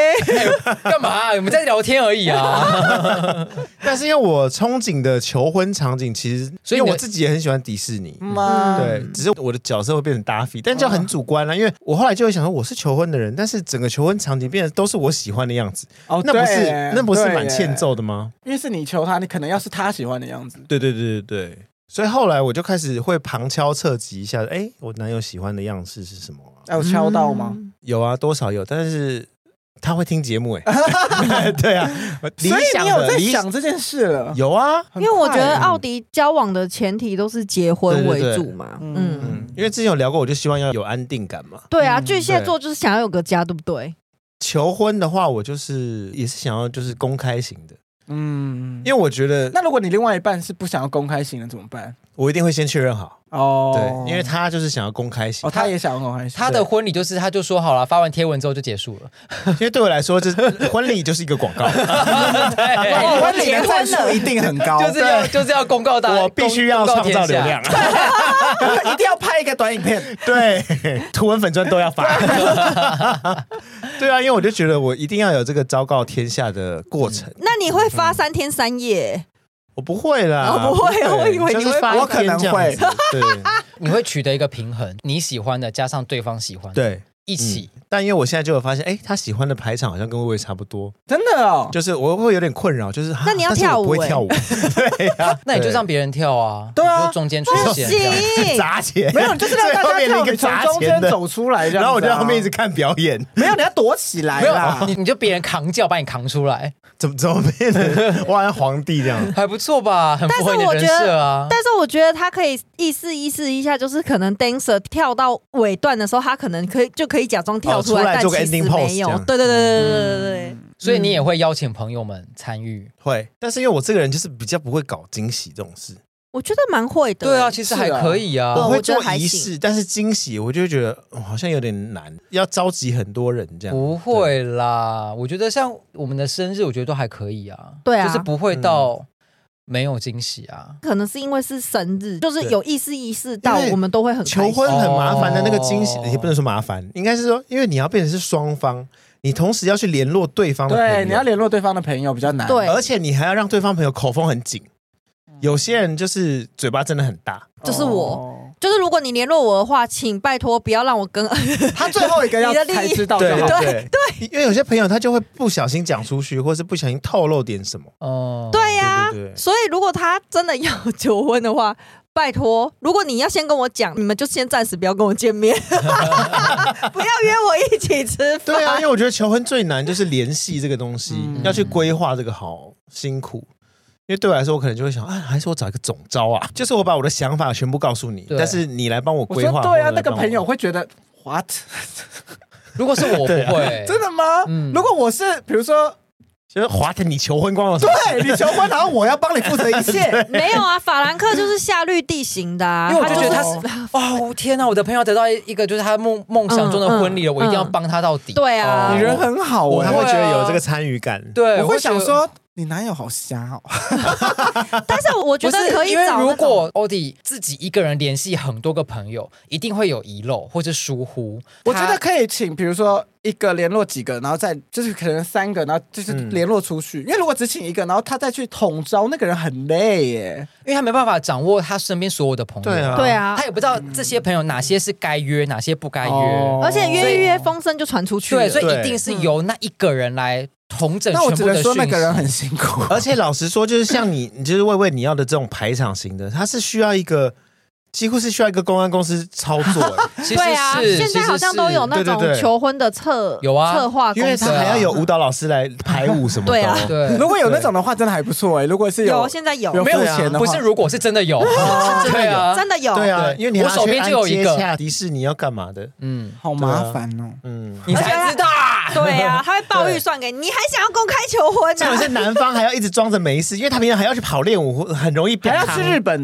干嘛？我们在聊天而已啊。 但是因为我憧憬的求婚场景，其实因为我自己也很喜欢迪士尼，对，只是我的角色会变成达菲，但就很主观了。因为我后来就会想说，我是求婚的人，但是整个求婚场景变得都是我喜欢的样子，那不是蛮欠揍的吗？ 因为是你求他，你可能要是他喜欢的样子。 对。所以后来我就开始会旁敲侧击一下，我男友喜欢的样式是什么？ 有敲到吗？ 有啊，多少有，但是他会听节目对啊， 所以你有在想这件事了？ 有啊， 因为我觉得奥迪交往的前提都是结婚为主嘛， 因为之前有聊过，我就希望要有安定感嘛。 对啊，巨蟹座就是想要有个家，对不对？ 求婚的话，我就是也是想要就是公开型的。因为我觉得， 那如果你另外一半是不想要公开型的怎么办？ 我一定会先确认好对， 因为他就是想要公开型， 他也想要公开型。 他的婚礼就是他就说好了，发完贴文之后就结束了。 因为对我来说，就是婚礼就是一个广告， 婚礼的赞数一定很高， 就是要公告大家， 我必须要创造流量， 一定要拍一个短影片， 对，图文粉专都要发。对啊，因为我就觉得我一定要有这个昭告天下的过程。 那你会发3天3夜？ 我不会啦， 不会，我以为你会发， 我可能会。 对， 你会取得一个平衡，你喜欢的加上对方喜欢的， 对， 一起。 但因为我现在就有发现，他喜欢的排场好像跟薇薇差不多， 真的哦。 就是我会有点困扰，就是那你要跳舞， 不会跳舞，对呀， 那你就让别人跳啊， 对啊， 中间出现， 砸钱， 没有，就是让大家跳，你从中间走出来， 然后我就在后面一直看表演， 没有，你要躲起来啦， 你就别人扛轿把你扛出来， 怎么变成我好像皇帝这样， 还不错吧？很符合你的人设啊。 但是我觉得他可以意思一下，就是可能 dancer 跳到尾段的时候，他可能就可以假装跳出来，但其实没有。对。 所以你也会邀请朋友们参与， 会。但是因为我这个人就是比较不会搞惊喜这种事， 我觉得蛮会的。 对啊，其实还可以啊。 我会做仪式，但是惊喜我就会觉得好像有点难，要召集很多人这样。 不会啦，我觉得像我们的生日，我觉得都还可以啊。 对啊， 就是不会到没有惊喜啊。 可能是因为是生日，就是有意识到我们都会很开心。 求婚很麻烦的那个惊喜，也不能说麻烦，应该是说，因为你要变成是双方。你同时要去联络对方的朋友， 对，你要联络对方的朋友比较难， 对， 而且你还要让对方朋友口风很紧。有些人就是嘴巴真的很大， 就是我，就是如果你联络我的话，请拜托不要让我跟他最后一个要才知道就好。 对，因为有些朋友他就会不小心讲出去，或是不小心透露点什么。 对呀，所以如果他真的要求婚的话。拜托，如果你要先跟我讲，你们就先暂时不要跟我见面，不要约我一起吃饭。 对啊，因为我觉得求婚最难就是联系这个东西，要去规划这个好辛苦。因为对我来说，我可能就会想，还是我找一个总召啊，就是我把我的想法全部告诉你，但是你来帮我规划。 对啊，那个朋友会觉得 what？ 如果是我不会， 真的吗？如果我是比如说。 就是华腾，你求婚光了， 对你求婚，然后我要帮你负责一切。 没有啊，法兰克就是夏绿蒂型的啊， 因为我就觉得他是天哪，我的朋友得到一个就是他梦想中的婚礼了，我一定要帮他到底。 对啊， 你人很好， 他会觉得有这个参与感。 对， 我会想说。你男友好瞎哦， 但是我觉得可以找，因为如果欧弟自己一个人联系很多个朋友，一定会有遗漏或者疏忽。 我觉得可以请，比如说一个联络几个，然后再就是可能3个，然后就是联络出去。因为如果只请一个，然后他再去统招，那个人很累耶， 因为他没办法掌握他身边所有的朋友。 对啊， 他也不知道这些朋友哪些是该约，哪些不该约， 而且约风声就传出去了。 对，所以一定是由那一个人来。统整全部的讯息。 那我只能说那个人很辛苦， 而且老实说，就是像你就是魏魏你要的这种排场型的，他是需要一个几乎是需要一个公关公司操作。 对啊，现在好像都有那种求婚的策划公司， 因为他还要有舞蹈老师来排舞什么的。 对啊， 对， 如果有那种的话，真的还不错哎。如果是有现在有没有钱的话， 不是，如果是真的有， 对啊，真的有， 对啊，因为你我手边就有一个迪士尼要干嘛的， 好麻烦哦， 你才知道。 对啊，他会报预算给你，你还想要公开求婚呢？ 这种是男方还要一直装着没事，因为他平常还要去跑练舞，很容易还要去日本呢。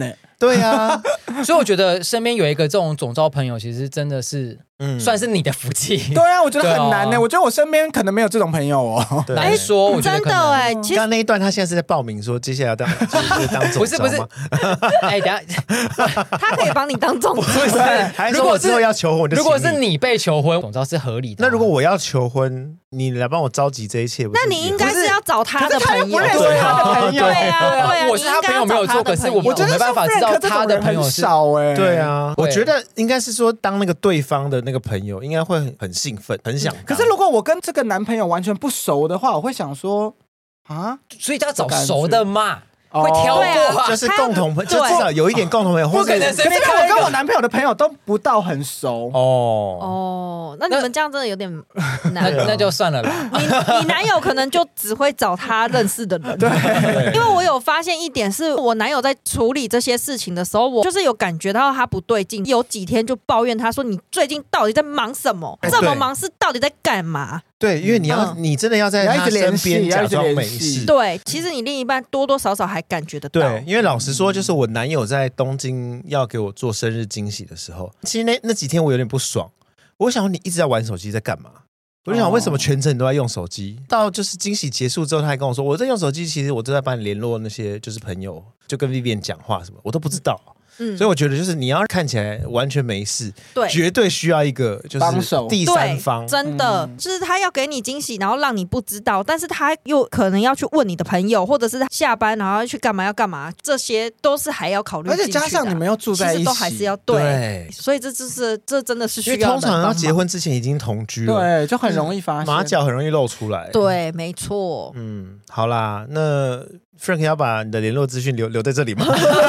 对啊， 所以我觉得身边有一个这种总召朋友，其实真的是算是你的福气。 对啊，我觉得很难呢。我觉得我身边可能没有这种朋友哦。 难说，我觉得真的哎。 刚刚那一段他现在是在报名说接下来要当总召吗？ 不是，哎，等下他可以帮你当总召。 还是我之后要求婚， 如果是你被求婚，总召是合理的。 那如果我要求婚，你来帮我召集这一切， 那你应该是要找他的朋友， 不认识他的朋友。 对啊， 我是他朋友没有做，可是我没办法知道他的朋友少哎。 对啊，我觉得应该是说当那个对方的那个朋友，应该会很兴奋，很想。 可是如果我跟这个男朋友完全不熟的话，我会想说啊， 所以就要找熟的嘛。会挑过， 就是共同朋友，就至少有一点共同朋友。 不可能，可是我跟我男朋友的朋友都不到很熟哦。那你们这样真的有点难， 那就算了啦。 你男友可能就只会找他认识的人。对，因为我有发现一点，是我男友在处理这些事情的时候，我就是有感觉到他不对劲，有几天就抱怨他说：“你最近到底在忙什么？这么忙是到底在干嘛？” 对，因为你真的要在他身边假装没事。 对，其实你另一半多多少少还感觉得到。 对，因为老实说，就是我男友在东京要给我做生日惊喜的时候，其实那几天我有点不爽。我想你一直在玩手机，在干嘛？我就想为什么全程你都在用手机？到就是惊喜结束之后，他还跟我说我在用手机，其实我都在帮你联络那些就是朋友，就跟 Vivian 讲话什么，我都不知道。所以我觉得就是你要看起来完全没事，对，绝对需要一个就是第三方， 真的就是他要给你惊喜，然后让你不知道，但是他又可能要去问你的朋友，或者是他下班然后要去干嘛要干嘛，这些都是还要考虑进去的。 而且加上你们又住在一起， 其实都还是要对，所以这真的是需要。 因为通常要结婚之前已经同居了， 对，就很容易发现马脚很容易露出来。 对，没错。 好啦，那Frank 要把你的联络资讯留在这里吗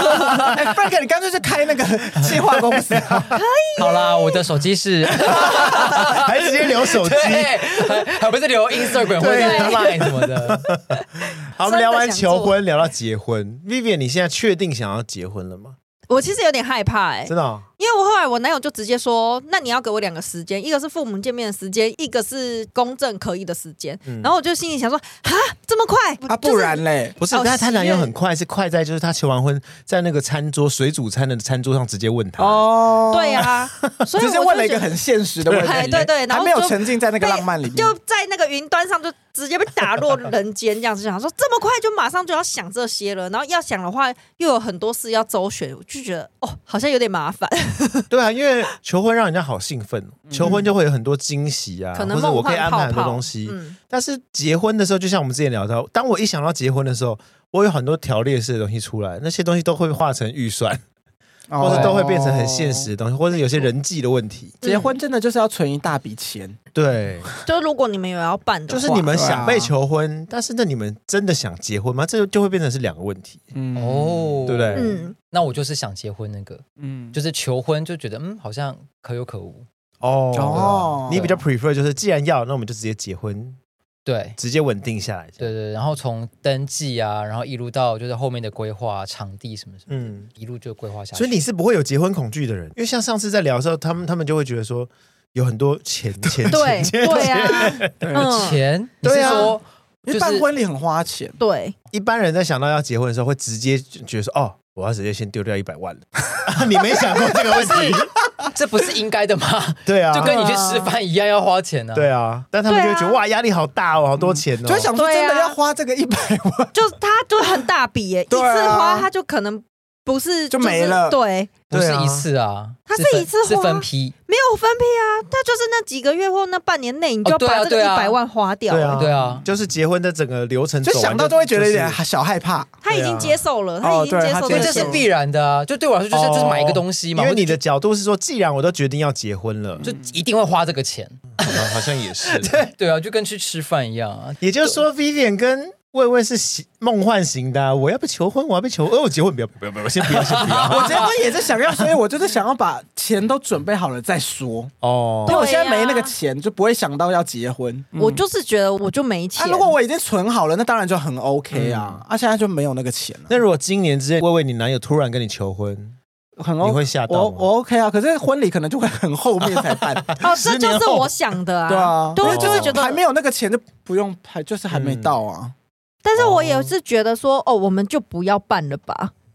？Frank， 你干脆是开那个企划公司， 可以。 好啦，我的手机是， 还直接留手机， 还不是留 Instagram 或者 Line 什么的。 好，我们聊完求婚，聊到结婚。Vivian， 你现在确定想要结婚了吗？ 我其实有点害怕真的因为我后来我男友就直接说，那你要给我2个时间，一个是父母见面的时间，一个是公证可以的时间。然后我就心里想说，哈，这么快不然嘞？ 不是，但他男友很快，是快在就是他求完婚，在那个餐桌水煮餐的餐桌上直接问他。 对啊，所以直接问了一个很现实的问题， 对，然后还没有沉浸在那个浪漫里面， 就在那个云端上就直接被打落人间，这样子想说这么快就马上就要想这些了，然后要想的话又有很多事要周旋，我就觉得好像有点麻烦。 对啊，因为求婚让人家好兴奋，求婚就会有很多惊喜啊， 可能或者我可以安排很多东西。但是结婚的时候，就像我们之前聊到，当我一想到结婚的时候，我有很多条列式的东西出来，那些东西都会化成预算。或者都会变成很现实的东西，或者有些人际的问题。 结婚真的就是要存一大笔钱， 对。 就如果你们有要办的话， 就是你们想被求婚，但是那你们真的想结婚吗？这就会变成是2个问题。对不对？ 那我就是想结婚那个，就是求婚就觉得好像可有可无。 你比较 prefer 就是既然要，那我们就直接结婚。 对， 直接稳定下来。 对，然后从登记啊，然后一路到就是后面的规划、场地什么什么，一路就规划下去。 所以你是不会有结婚恐惧的人，因为像上次在聊的时候，他们就会觉得说有很多钱， 对啊， 钱，你是说因为办婚礼很花钱？ 对， 一般人在想到要结婚的时候，会直接觉得说我要直接先丢掉100万了。你没想过这个问题？ 这不是应该的吗？ 对啊， 就跟你去吃饭一样要花钱啊。 对啊，但他们就会觉得哇，压力好大好多钱就想说真的要花这个100万， 就他就很大笔一次花他就可能不是就没了， 对， 不是一次啊， 他是一次花， 是分批， 没有分批啊，他就是那几个月或那半年内，你就要把这个100万花掉。 对啊，就是结婚的整个流程， 就想到就会觉得有点小害怕。 他已经接受了，他已经接受了， 这是必然的啊。就对我来说，就是买一个东西嘛。 因为你的角度是说，既然我都决定要结婚了， 就一定会花这个钱。 好像也是， 对啊，就跟去吃饭一样啊。 也就是说 ，Vivian 跟魏魏是梦幻型的，我要被求婚，我要被求婚，我结婚不要，先不要。 我结婚也是想要，所以我就是想要把钱都准备好了再说。因为我现在没那个钱，就不会想到要结婚。 我就是觉得我就没钱。 如果我已经存好了，那当然就很 OK 啊。现在就没有那个钱了。 那如果今年之间，魏魏你男友突然跟你求婚，你会吓到吗？ 我 OK 啊，可是婚礼可能就会很后面才办。 这就是我想的啊。 对啊， 对，就会觉得还没有那个钱就不用，就是还没到啊。 但是我也是觉得说，我们就不要办了吧。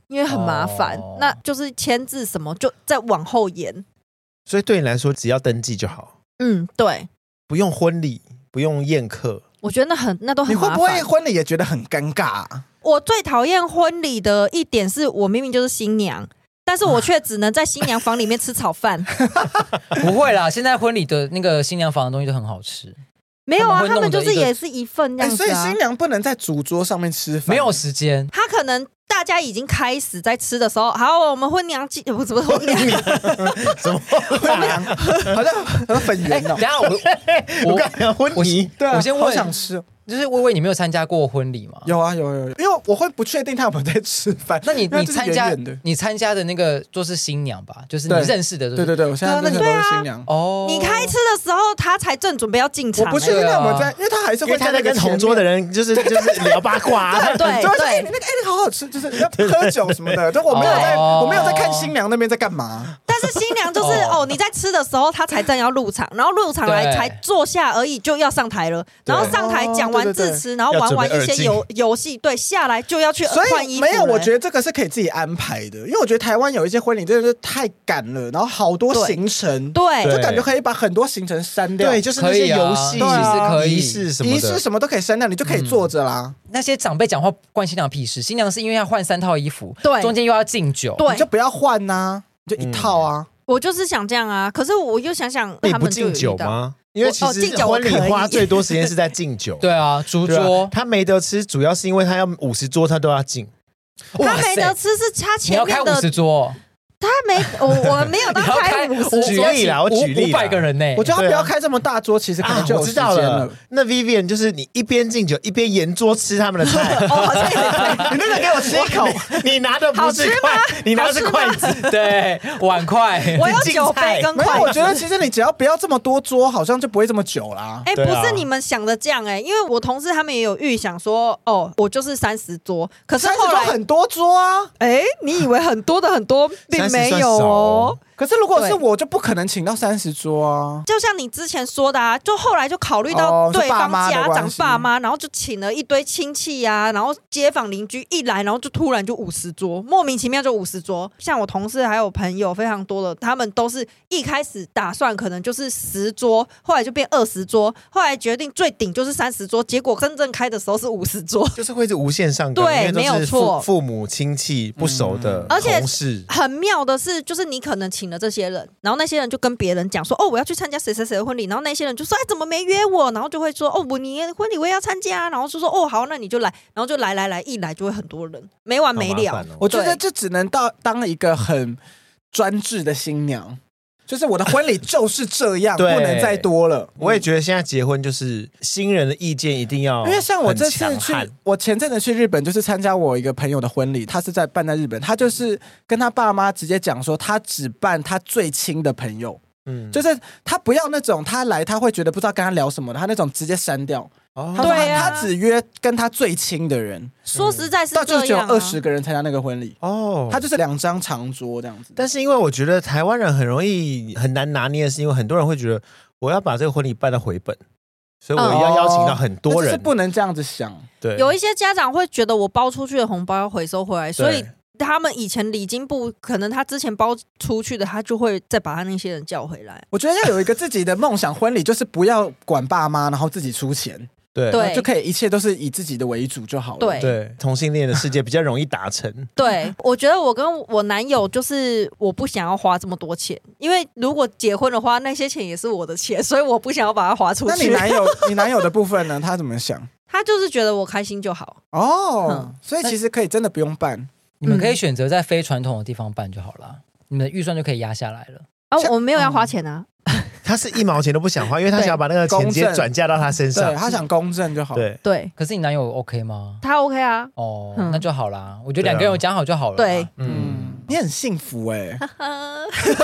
因为很麻烦，那就是签字什么就再往后延。 所以对你来说，只要登记就好。 对， 不用婚礼，不用宴客。 我觉得那都很麻烦。 你会不会婚礼也觉得很尴尬啊？ 我最讨厌婚礼的一点是我明明就是新娘，但是我却只能在新娘房里面吃炒饭。 不会啦，现在婚礼的那个新娘房的东西都很好吃。 没有啊，他们就是也是一份这样子啊。 所以新娘不能在主桌上面吃饭， 没有时间。 他可能大家已经开始在吃的时候，好，我们婚娘不是婚娘， 什么婚娘？ 好像粉圆哦。 等下我刚才婚礼， 对啊， 我先问， 好想吃。 就是薇薇，你没有参加过婚礼吗？ 有啊，有，因为我会不确定他有没有在吃饭。 那你参加的那个就是新娘吧？就是你认识的， 对，我现在认识的都是新娘。 哦， 你开吃的时候，他才正准备要进场。 我不确定他有没有在，因为他还是会在那跟同桌的人就是聊八卦。 对， 就会说那个你好好吃，就是要喝酒什么的。就我没有在看新娘那边在干嘛。 但是新娘就是你在吃的时候，他才正要入场，然后入场来才坐下而已，就要上台了。然后上台讲完致辞，然后玩完一些游戏，对，下来就要去换衣服。 没有，我觉得这个是可以自己安排的，因为我觉得台湾有一些婚礼真的是太赶了，然后好多行程， 对， 就感觉可以把很多行程删掉。 对，就是那些游戏、仪式什么的， 仪式什么都可以删掉，你就可以坐着啦。 那些长辈讲话关新娘屁事，新娘是因为要换3套衣服， 对， 中间又要敬酒， 对， 你就不要换呐，你就一套啊。 我就是想这样啊，可是我又想想， 你不敬酒吗？因为其实婚礼花最多时间是在敬酒。 对啊，烛桌他没得吃，主要是因为他要50桌，他都要敬。 他没得吃是他前面的， 你要开50桌。 他没，我没有到开50桌。 举例啦，我举例 500个人呢。 我觉得他不要开这么大桌，其实可能就有时间了。 那 Vivian 就是你一边敬酒一边沿桌吃他们的菜。 好像也可以。你那个给我吃一口，你拿的不是筷，你拿的是筷子， 对，碗筷。 我有酒杯跟筷子。 没有，我觉得其实你只要不要这么多桌，好像就不会这么久啦。 不是你们想的这样因为我同事他们也有预想说，我就是30桌，可是后来 30桌很多桌啊。 你以为很多的很多，并没有哦。 可是如果是我，就不可能请到30桌啊。 就像你之前说的就后来就考虑到对方家长爸妈，然后就请了一堆亲戚然后街坊邻居一来，然后就突然就50桌，莫名其妙就50桌。像我同事还有朋友非常多的，他们都是一开始打算可能就是10桌，后来就变20桌，后来决定最顶就是30桌，结果真正开的时候是50桌， 就是会是无限上纲。 对，没有错， 父母亲戚不熟的同事， 而且很妙的是，就是你可能请了这些人，然后那些人就跟别人讲说，我要去参加谁谁谁的婚礼，然后那些人就说，怎么没约我？然后就会说，你婚礼我也要参加，然后就说，好，那你就来，然后就来，一来就会很多人，没完没了。 我觉得这只能当一个很专制的新娘。就是我的婚礼就是这样，不能再多了。 我也觉得现在结婚就是新人的意见一定要， 因为像我这次我前阵子去日本，就是参加我一个朋友的婚礼，他是办在日本，他就是跟他爸妈直接讲说，他只办他最亲的朋友，就是他不要那种他来他会觉得不知道跟他聊什么的，他那种直接删掉。 对啊， 他只约跟他最亲的人。 说实在是这样， 就只有20个人参加那个婚礼他就是2张长桌这样子。 但是因为我觉得台湾人很难拿捏的是，因为很多人会觉得我要把这个婚礼办到回本，所以我要邀请到很多人， 是不能这样子想。 对， 有一些家长会觉得我包出去的红包要回收回来，所以他们以前礼金部可能他之前包出去的，他就会再把他那些人叫回来。 我觉得要有一个自己的梦想婚礼，就是不要管爸妈，然后自己出钱。 对， 就可以一切都是以自己的为主就好了。 对，同性恋的世界比较容易达成。 对，我觉得我跟我男友就是我不想要花这么多钱，因为如果结婚的话，那些钱也是我的钱，所以我不想要把它花出去。 那你男友的部分呢？他怎么想？ 他就是觉得我开心就好。 所以其实可以真的不用办， 你们可以选择在非传统的地方办就好了，你们的预算就可以压下来了。 我没有要花钱啊。 他是1毛钱都不想花，因为他想要把那个钱直接转嫁到他身上。 对，他想公正就好。 对。 可是你男友 OK 吗？ 他 OK 啊。 那就好啦。我觉得2个人有讲好就好了。 对， 你很幸福还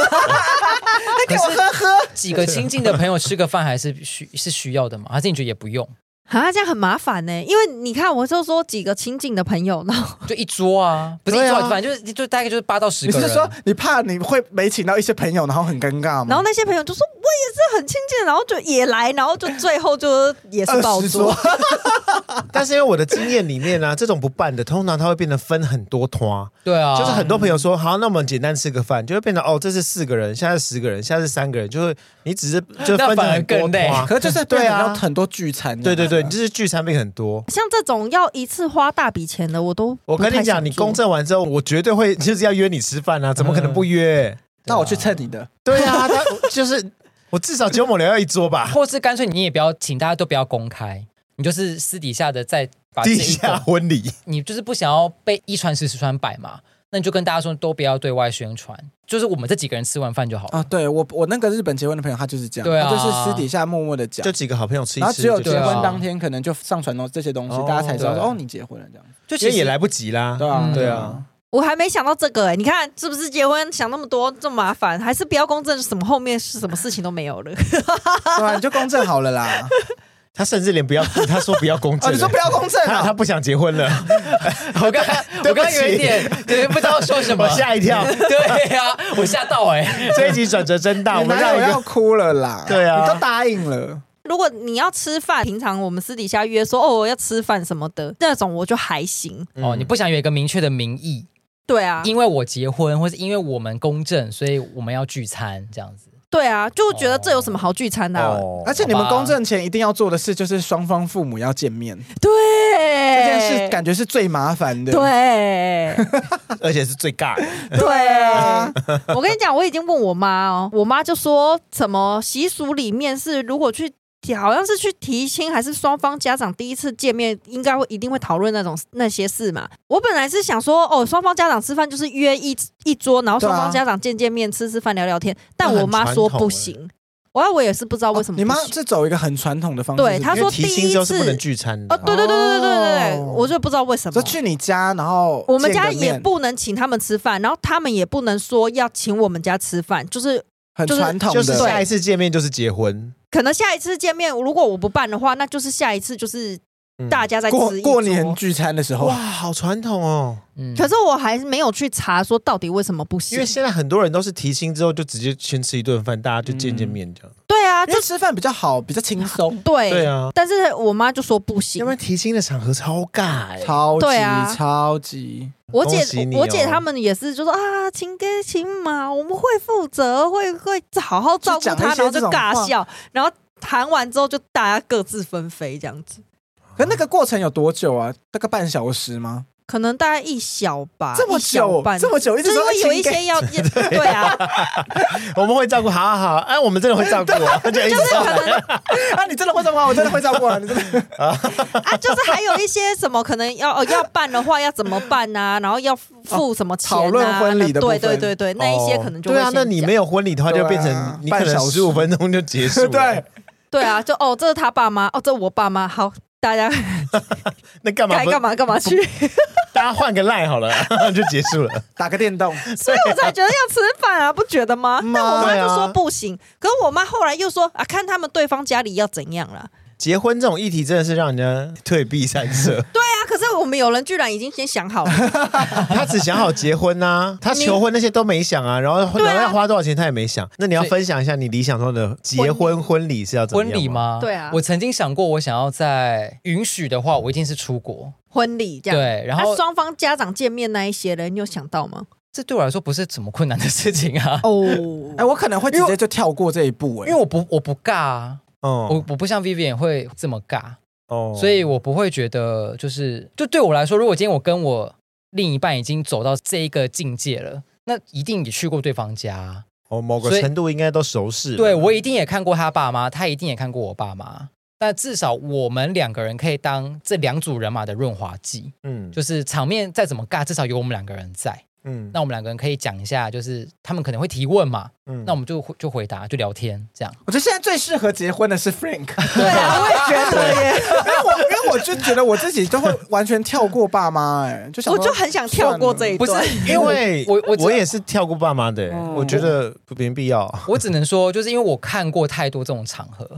给我喝。几个亲近的朋友吃个饭还是需要的吗？还是你觉得也不用？ 啊，这样很麻烦呢，因为你看，我就说几个亲近的朋友，然后就一桌啊，不是一桌，反正就大概就是8到10个人。 你是说你怕你会没请到一些朋友，然后很尴尬吗？ 然后那些朋友就说我也是很亲近，然后就也来，然后就最后就也是爆桌。 但是因为我的经验里面啊，这种不办的，通常它会变得分很多团。 对啊， 就是很多朋友说好，那我们简单吃个饭，就会变成这是4个人，现在是10个人，现在是3个人，就会你只是就分成很多团， 可是就是对啊，很多聚餐。 对对对，你就是聚餐变很多。 像这种要一次花大笔钱的，我跟你讲，你公证完之后，我绝对会就是要约你吃饭啊，怎么可能不约？ 那我去蹭你的。 对啊，就是我至少9某聊要一桌吧， 或是干脆你也不要请大家都不要公开，你就是私底下的再把地下婚礼， 你就是不想要被一传十十传百嘛，那你就跟大家说都不要对外宣传，就是我们这几个人吃完饭就好了。 啊，对我那个日本结婚的朋友他就是这样， 对啊， 他就是私底下默默的讲， 就几个好朋友吃一吃， 然后只有结婚当天可能就上传这些东西，大家才知道说你结婚了这样， 就其实也来不及啦。 对啊， 对啊。 我还没想到这个你看是不是结婚想那么多这么麻烦，还是不要公证什么后面是什么事情都没有了。 对啊，你就公证好了啦。 他甚至连不要，他说不要公证， 你说不要公证啊？ 他不想结婚了。 我刚有一点不知道说什么， 我吓一跳。 对啊，我吓到这一集转折真大，我们让要哭了啦。 对啊， 你都答应了。 如果你要吃饭，平常我们私底下约说我要吃饭什么的，那种我就还行。 你不想有一个明确的名义。 对啊， 因为我结婚，或是因为我们公证，所以我们要聚餐这样子。 对啊，就觉得这有什么好聚餐的而且你们公证前一定要做的事就是双方父母要见面。 对， 这件事感觉是最麻烦的。 对， 而且是最尬的。 对啊，我跟你讲，我已经问我妈我妈就说什么习俗里面是如果去。好像是去提亲还是双方家长第一次见面，应该一定会讨论那些事嘛。我本来是想说双方家长吃饭就是约一桌，然后双方家长见面吃饭聊聊天，但我妈说不行。我也是不知道为什么不行。 你妈是走一个很传统的方式， 对，她说第一次是不能聚餐的。 对，我就不知道为什么。 就去你家，然后我们家也不能请他们吃饭，然后他们也不能说要请我们家吃饭，就是很传统的， 就是下一次见面就是结婚。 可能下一次见面，如果我不办的话，那就是下一次就是大家在吃过年聚餐的时候。 哇，好传统哦。 可是我还是没有去查说到底为什么不行， 因为现在很多人都是提亲之后就直接先吃一顿饭，大家就见面这样。 对啊， 就吃饭比较好，比较轻松。 对啊， 但是我妈就说不行， 因为提亲的场合超尬， 超级。 我姐他们也是就说亲哥亲妈，我们会负责，会好好照顾他，然后就尬笑，然后谈完之后就大家各自纷飞这样子。 可那个过程有多久啊？大概半小时吗？ 可能大概1小吧， 这么久，一直说有一些要对啊， 我们会照顾，好，我们真的会照顾就是可能你真的会照顾我真的会照顾你真的就是还有一些什么可能要办的话要怎么办啊，然后要付什么钱啊， 讨论婚礼的部分， 对，那一些可能就会对啊，那你没有婚礼的话，就变成你可能15分钟就结束了， 对啊，就这是他爸妈，这我爸妈，好。大家那干嘛去？ 大家换个赖好了，就结束了， 打个电动。 所以我才觉得要吃饭啊，不觉得吗？但我妈就说不行，可是我妈后来又说看他们对方家里要怎样啦。 结婚这种议题真的是让人家退避三舍。 对啊，可是我们有人居然已经先想好了， 他只想好结婚啊，他求婚那些都没想啊，然后要花多少钱他也没想。那你要分享一下你理想中的结婚婚礼是要怎么样？ 婚礼吗？ 对啊， 我曾经想过，我想要在允许的话，我一定是出国婚礼这样。 对，然后双方家长见面那一些人，你有想到吗？ 这对我来说不是什么困难的事情啊。 我可能会直接就跳过这一步， 因为我不尬啊。我不像 Vivian 会这么尬，所以我不会觉得就对我来说，如果今天我跟我另一半已经走到这一个境界了，那一定也去过对方家， 某个程度应该都熟识。 对，我一定也看过他爸妈，他一定也看过我爸妈，但至少我们2个人可以当这2组人马的润滑剂。就是场面再怎么尬，至少有我们2个人在。那我们2个人可以讲一下，就是他们可能会提问嘛，那我们就回答，就聊天这样。 我觉得现在最适合结婚的是 Frank。 对啊，我也觉得耶， 因为我就觉得我自己就会完全跳过爸妈， 我就很想跳过这一段， 不是因为我也是跳过爸妈的，我觉得没必要。 我只能说，就是因为我看过太多这种场合。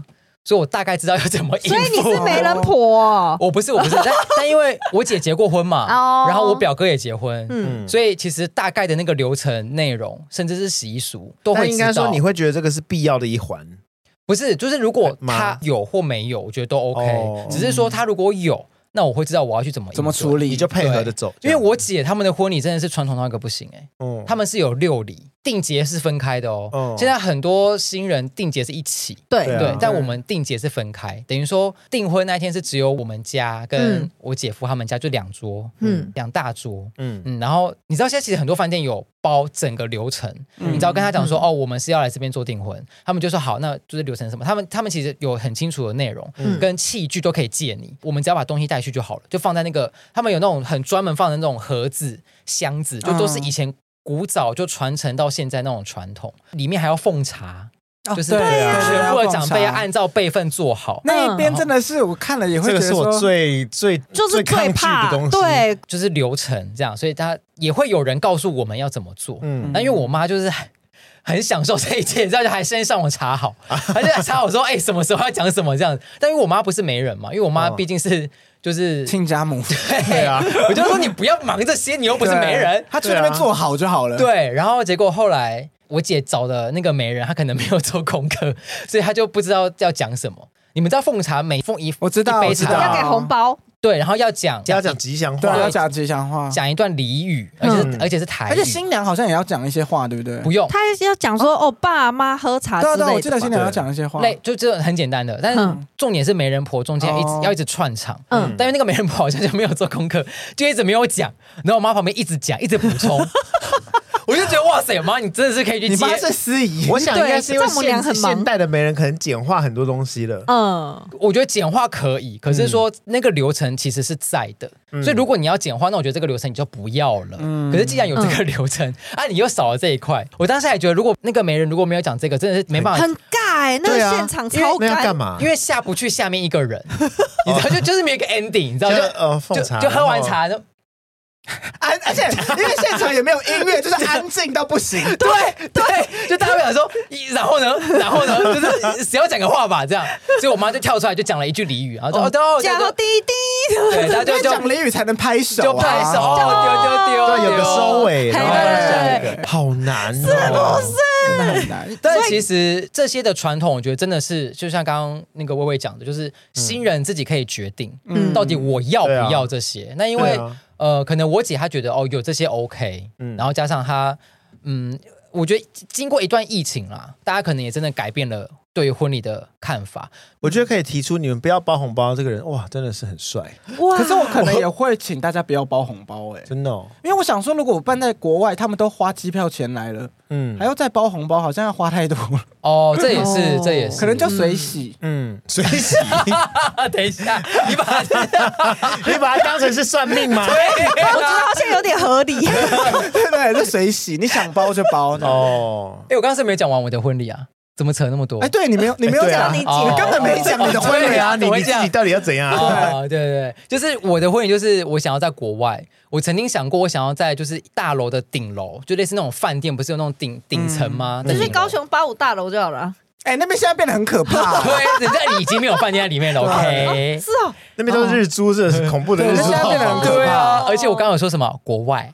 所以我大概知道要怎么应付。 所以你是媒人婆哦？ 我不是，但因为我姐结过婚嘛，然后我表哥也结婚，所以其实大概的那个流程内容，甚至是习俗都会知道。 应该说你会觉得这个是必要的一环， 不是？就是如果他有或没有，我觉得都 OK，只是说他如果有。那我会知道我要去怎么处理， 你就配合着走。 因为我姐他们的婚礼真的是传统到一个不行他们是有6礼，定节是分开的哦。现在很多新人定节是一起， 对， 但我们定节是分开，等于说订婚那天是只有我们家跟我姐夫他们家就2桌，2大桌，然后你知道现在其实很多饭店有包整个流程，你只要跟他讲说我们是要来这边做订婚，他们就说好，那就是流程什么，他们其实有很清楚的内容，跟器具都可以借你，我们只要把东西带去就好了，就放在那个他们有那种很专门放的那种盒子箱子，就都是以前古早就传承到现在那种传统，里面还要奉茶。就是全部的长辈要按照辈分做好， 那一边真的是我看了也会觉得说， 这个是我最抗拒的东西， 对， 就是流程这样，所以他也会有人告诉我们要怎么做。那因为我妈就是很享受这一切，你知道，就还先上网查好，还就查好说，什么时候要讲什么这样。但因为我妈不是媒人嘛，因为我妈毕竟是就是亲家母， 对啊，我就说你不要忙这些，你又不是媒人， 她去那边做好就好了。 对，然后结果后来我姐找的那个媒人，她可能没有做功课，所以她就不知道要讲什么。你们知道奉茶每奉一我知道一杯茶要给红包， 对，然后要讲吉祥话， 对，要讲吉祥话， 讲一段俚语，而且是台语， 而且新娘好像也要讲一些话，对不对？ 不用， 她要讲说爸妈喝茶之类的。 对，我记得新娘要讲一些话， 就这很简单的，但是重点是媒人婆中间要一直串场，但是那个媒人婆好像就没有做功课，就一直没有讲，然后我妈旁边一直讲，一直补充。我就觉得哇塞，妈，你真的是可以去接。 你妈是司仪， 我想应该是因为现代的媒人可能简化很多东西了。 我觉得简化可以，可是说那个流程其实是在的，所以如果你要简化，那我觉得这个流程你就不要了。可是既然有这个流程你又少了这一块，我当时还觉得，如果那个媒人如果没有讲这个，真的是没办法， 很尬那个现场超尬， 干嘛？ 因为下不去下面一个人，你知道，就是没有一个 ending， 你知道，就喝完茶就。 而且因为现场也没有音乐，就是安静到不行。 对，就大家会想说，然后呢，就是只要讲个话吧，这样。所以我妈就跳出来就讲了一句俚语，然后说讲滴滴， 对，大家就讲俚语才能拍手， 就拍手，丢， 有个收尾， 对， 好难哦， 是不是？ 很难。 但其实这些的传统，我觉得真的是，就像刚刚那个薇薇讲的，就是新人自己可以决定，到底我要不要这些。那因为可能我姐她觉得有这些 OK，然后加上她我觉得经过一段疫情啦，大家可能也真的改变了对于婚礼的看法。 我觉得可以提出你们不要包红包，这个人哇真的是很帅。 可是我可能也会请大家不要包红包真的因为我想说，如果我办在国外，他们都花机票钱来了，还要再包红包，好像要花太多了。 这也是， 可能就随喜， 随喜。 等一下，你把它当成是算命吗？ 我觉得好像有点合理。 对，就随喜，你想包就包。 我刚刚是没讲完我的婚礼啊。怎么扯那么多？ 对，你没有讲，你根本没讲你的婚礼啊！ 你自己到底要怎样？ 对，就是我的婚礼，就是我想要在国外。我曾经想过，我想要在就是大楼的顶楼，就类似那种饭店，不是有那种顶层吗？ 就是高雄85大楼就好了。 那边现在变得很可怕。 对，人家已经没有饭店在里面了。OK， 是哦， 那边都是日租，这是恐怖的日租。 现在变得很可怕。 而且我刚刚有说什么？国外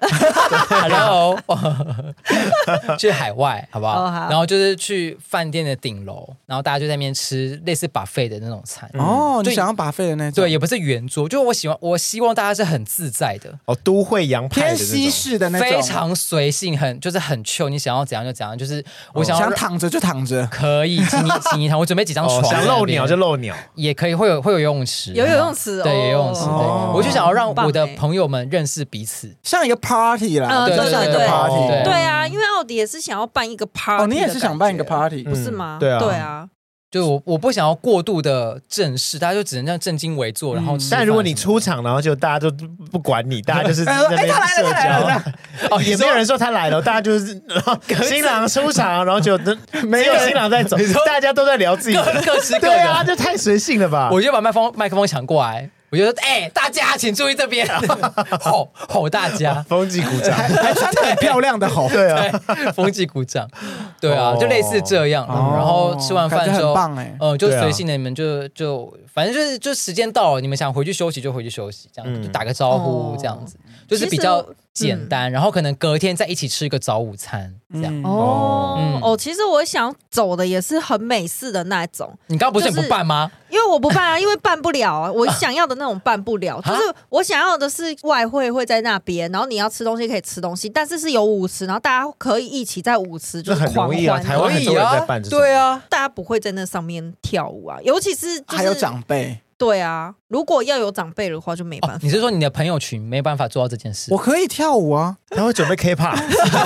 ，Hello， 去海外好不好？然后就是去饭店的顶楼，然后大家就在那边吃类似 buffet 的那种餐。 你想要 buffet 的那种？ 对，也不是圆桌，就我希望大家是很自在的。 都会洋派的偏西式的那种， 非常随性，就是很 chill， 你想要怎样就怎样，就是我想躺着就躺着， 可以。请你躺，我准备几张床， 想露鸟就露鸟， 也可以，会有游泳池， 有游泳池， 对，有游泳池，对，我就想要让我的朋友们认识彼此， 像一个 party 啦， 对， 像一个 party， 对啊，因为奥迪也是想要办一个 party， 你也是想办一个 party， 不是吗？ 对啊。 就我不想要过度的正式，大家就只能这样正襟危坐，然后吃。 但如果你出场，然后就大家都不管你，大家就是在那边社交，也没有人说他来了，大家就是新郎出场，然后就没有新郎在走，大家都在聊自己， 各吃各的， 对啊，就太随性了吧？ 我就把麦克风抢过来。 我就说大家请注意这边，吼大家， 风纪鼓掌， 还穿得很漂亮的吼， 对啊， 风纪鼓掌，对啊，就类似这样。然后吃完饭之后， 很棒就随性的你们就反正就时间到了，你们想回去休息就回去休息，这样就打个招呼这样子，就是比较简单。然后可能隔天再一起吃一个早午餐这样。 其实我想走的也是很美式的那种。 你刚刚不是不办吗？ 因为我不办啊，因为办不了啊，我想要的那种办不了。就是我想要的是外汇会在那边，然后你要吃东西可以吃东西，但是有舞池，然后大家可以一起在舞池就是狂欢。 台湾很多人在办这种， 对啊， 大家不会在那上面跳舞啊，尤其是还有长辈。 对啊，如果要有长辈的话就没办法。 你是说你的朋友群没办法做到这件事？ 我可以跳舞啊， 他会准备 K-pop。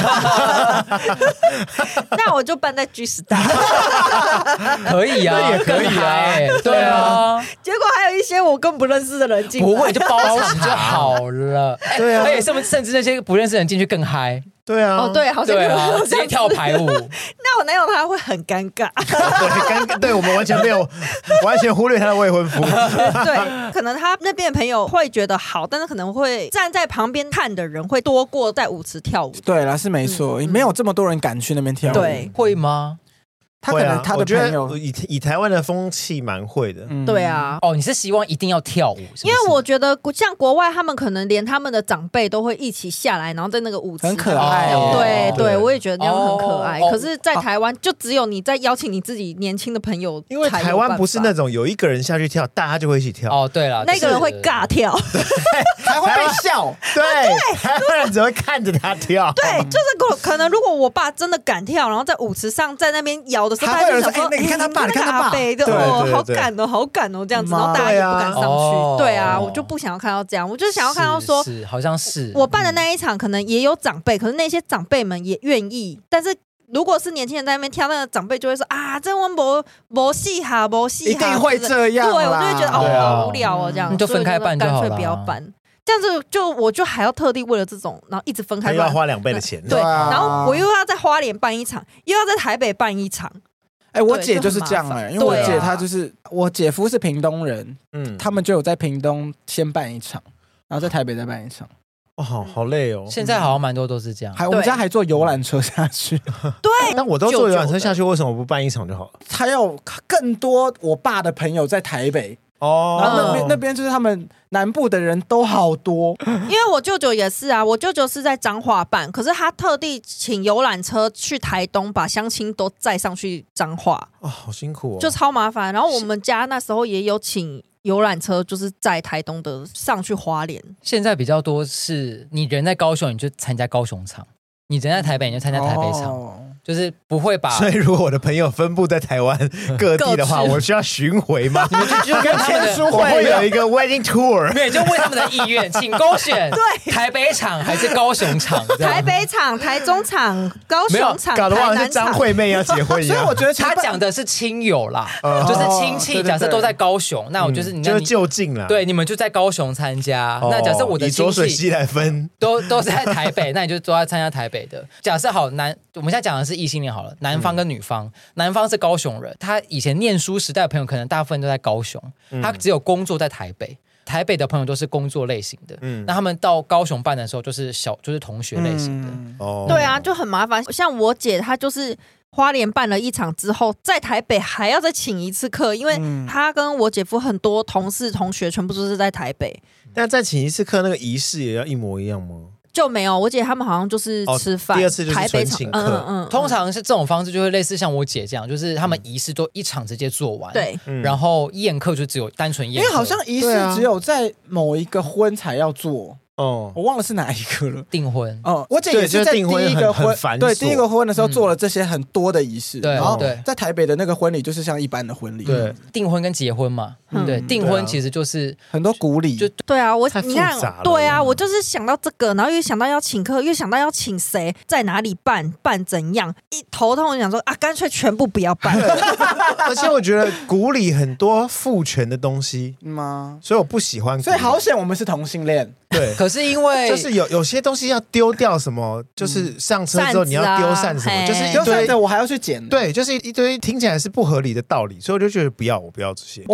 那我就办在 G Star。 可以啊， 也可以啊， 对啊。 结果还有一些我更不认识的人进来， 不会就包场就好了。 对啊， 而且甚至那些不认识的人进去更嗨。 对啊， 对，好像直接跳排舞。 那我男友他会很尴尬， 对，我们完全忽略他的未婚夫。 对，可能他那边的朋友会觉得好，但是可能会站在旁边看的人会多过在舞池跳舞。 对啦，是没错，没有这么多人敢去那边跳舞。 对， 会吗？ 他可能他的朋友以台湾的风气蛮会的， 对啊。 你是希望一定要跳舞？ 因为我觉得像国外，他们可能连他们的长辈都会一起下来，然后在那个舞池很可爱。 对，我也觉得那样很可爱。可是，在台湾就只有你在邀请你自己年轻的朋友， 因为台湾不是那种有一个人下去跳，大家就会一起跳。 对了， 那个人会尬跳， 还会被笑。 对，台湾人只会看着他跳。 对，就是可能如果我爸真的敢跳，然后在舞池上在那边摇的时候，他就想说。 你看他爸，你看他爸， 对，好赶哦，好赶哦，这样子，然后大家也不敢上去。对啊，我就不想要看到这样，我就想要看到说， 好像是我办的那一场，可能也有长辈，可是那些长辈们也愿意，但是。如果是年轻人在那边跳，那个长辈就会说啊，这我没戏哈，没戏哈， 一定会这样。 对，我就会觉得好无聊哦，这样你就分开办就好了， 干脆不要办。这样子我就还要特地为了这种，然后一直分开办， 又要花2倍的钱。 对，然后我又要在花莲办一场，又要在台北办一场。 我姐就是这样因为我姐她就是我姐夫是屏东人，他们就有在屏东先办一场，然后在台北再办一场。 好累哦！ 现在好像蛮多都是这样。 我们家还坐游览车下去。 对， 但我都坐游览车下去，为什么不办一场就好了？ 他要更多我爸的朋友在台北。然后那边就是他们南部的人都好多， 因为我舅舅也是啊，我舅舅是在彰化办，可是他特地请游览车去台东，把乡亲都载上去彰化。 好辛苦哦， 就超麻烦。然后我们家那时候也有请游览车，就是在台东的上去花莲。 现在比较多是你人在高雄，你就参加高雄场；你人在台北，你就参加台北场。就是不会把， 所以如果我的朋友分布在台湾各地的话，我需要巡回吗？ 你们就跟他们的我会有一个 wedding tour， 对，就问他们的意愿，请勾选对台北场还是高雄场？ 台北场、台中场、高雄场、 搞得好像是张惠妹要结婚一样。 所以我觉得他讲的是亲友啦，就是亲戚。假设都在高雄，那我就是就是就近啦。 对，你们就在高雄参加。那假设我的亲戚以浊水溪来分， 都在台北，那你就都在参加台北的。假设好我们现在讲的是异性恋好了，男方跟女方，男方是高雄人，他以前念书时代的朋友可能大部分都在高雄，他只有工作在台北。台北的朋友都是工作类型的，那他们到高雄办的时候就是同学类型的。 对啊，就很麻烦。像我姐，她就是花莲办了一场之后，在台北还要再请一次课，因为她跟我姐夫很多同事同学全部都是在台北。 但再请一次课，那个仪式也要一模一样吗？ 就没有，我姐他们好像就是吃饭， 第二次就是纯请客。 通常是这种方式，就会类似像我姐这样，就是他们仪式都一场直接做完， 对， 然后宴客就只有单纯宴客， 因为好像仪式只有在某一个婚才要做。我忘了是哪一个了。 订婚我姐也是在第一个婚，对，第一个婚的时候做了这些很多的仪式，然后在台北的那个婚礼就是像一般的婚礼， 对，订婚跟结婚嘛，对，订婚其实就是很多古礼， 就对啊，你看，对啊，我就是想到这个，然后又想到要请客，又想到要请谁，在哪里办怎样，一头痛，想说啊，干脆全部不要办。 而且我觉得古礼很多父权的东西吗？所以我不喜欢。 所以好险我们是同性恋。 对， 可是因为就是有些东西要丢掉什么，就是上车之后你要丢扇什么，就是丢扇子我还要去捡。 对，就是一堆听起来是不合理的道理，所以我就觉得我不要这些。 我们同性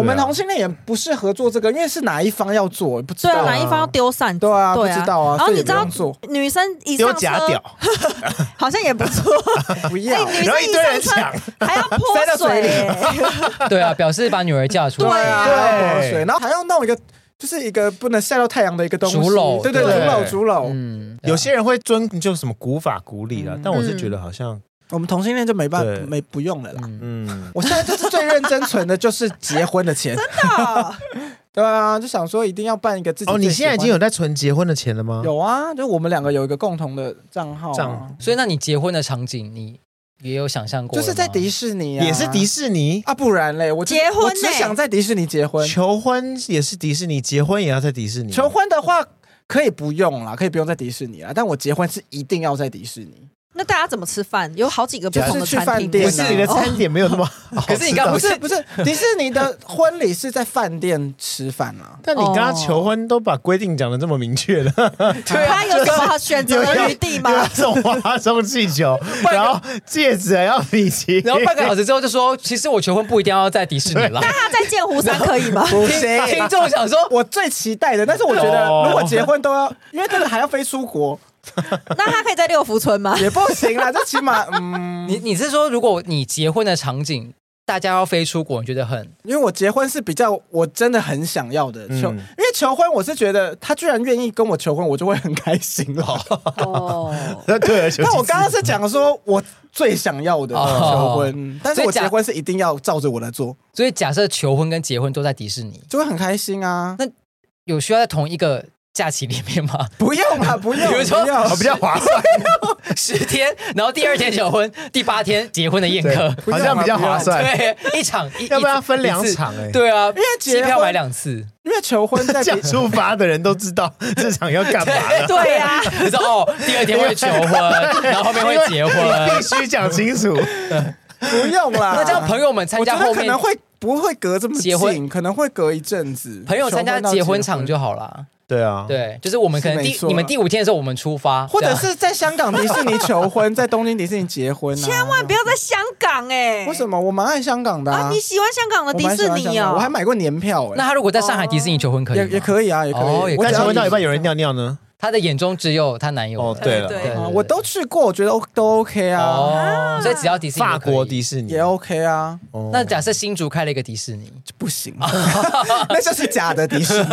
性恋也不适合做这个，因为是哪一方要做，不知道。 对啊，哪一方要丢扇子？ 对啊，不知道啊。 然后你知道，女生一上车丢假屌， 好像也不错。 不要， 女生一上车还要泼水， 对啊，表示把女儿嫁出去。 对啊，泼水，然后还要弄一个。就是一个不能晒到太阳的一个东西， 竹篓， 对，竹篓。 有些人会遵就什么古法古礼啦，但我是觉得好像我们同性恋就没办法，不用了啦。我现在就是最认真存的就是结婚的钱， 真的。 对啊，就想说一定要办一个自己。 你现在已经有在存结婚的钱了吗？ 有啊，就我们2个有一个共同的账号。 所以那你结婚的场景你？也有想象过， 就是在迪士尼啊， 也是迪士尼啊，不然嘞，我结婚， 我只想在迪士尼结婚， 求婚也是迪士尼，结婚也要在迪士尼。 求婚的话可以不用啦，可以不用在迪士尼啦，但我结婚是一定要在迪士尼。 那大家怎么吃饭？有好几个不同的餐厅， 迪士尼的餐点没有那么好。 可是你刚不是迪士尼的婚礼是在饭店吃饭啊？ 但你跟他求婚都把规定讲得这么明确了， 对啊，有什么选择的余地吗？ 有送花送气球，然后戒指还要比奇， 然后半个小时之后就说，其实我求婚不一定要在迪士尼了。 那他在剑湖山可以吗？ 不行， 听众想说， 我最期待的，但是我觉得如果结婚都要，因为这个还要飞出国。 那他可以在六福村吗？ 也不行啦，这起码你是说，如果你结婚的场景，大家要飞出国，你觉得很？ 因为我结婚是比较我真的很想要的因为求婚我是觉得他居然愿意跟我求婚，我就会很开心了。 哦， 对， 那我刚刚是讲说我最想要的求婚，但是我结婚是一定要照着我的做。 所以假设求婚跟结婚都在迪士尼， 就会很开心啊。 那有需要在同一个假期里面吗？ 不用啊，不用， 比如说比较划算 ，10天，然后第2天求婚，第8天结婚的宴客， 好像比较划算。 对，一场， 要不然分2场哎。 对啊， 因为机票买2次。 因为求婚在出发的人都知道这场要干嘛了。 对呀， 你说第2天会求婚，然后后面会结婚， 必须讲清楚。 不用啦， 那这样朋友们参加后面可能会不会隔这么近，可能会隔一阵子。 朋友参加结婚场就好了。 对啊， 对，就是我们可能你们第5天的时候我们出发， 或者是在香港迪士尼求婚，在东京迪士尼结婚啊。 千万不要在香港哎！ 为什么？我蛮爱香港的啊。 你喜欢香港的迪士尼哦？ 我还买过年票哎。 那他如果在上海迪士尼求婚可以吗？ 也可以啊，也可以。 但求婚到一半有人尿尿呢？ 他的眼中只有他男友。 哦，对了， 我都去过，我觉得都 OK 啊。 哦，所以只要迪士尼， 法国迪士尼也 OK 啊。 那假设新竹开了一个迪士尼， 不行，那就是假的迪士尼。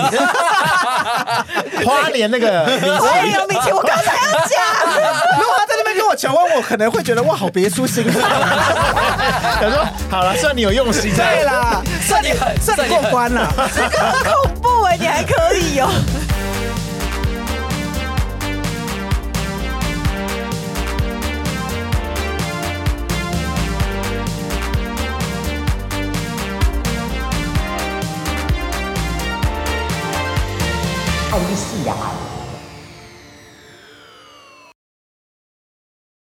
花莲那个， 哎呦，米奇，我刚才要讲， 如果他在那边跟我求婚，我可能会觉得哇，好别出心裁。 他说好了，算你有用心， 对啦，算你过关了。 这个很恐怖哎，你还可以哦。 爱丽丝呀。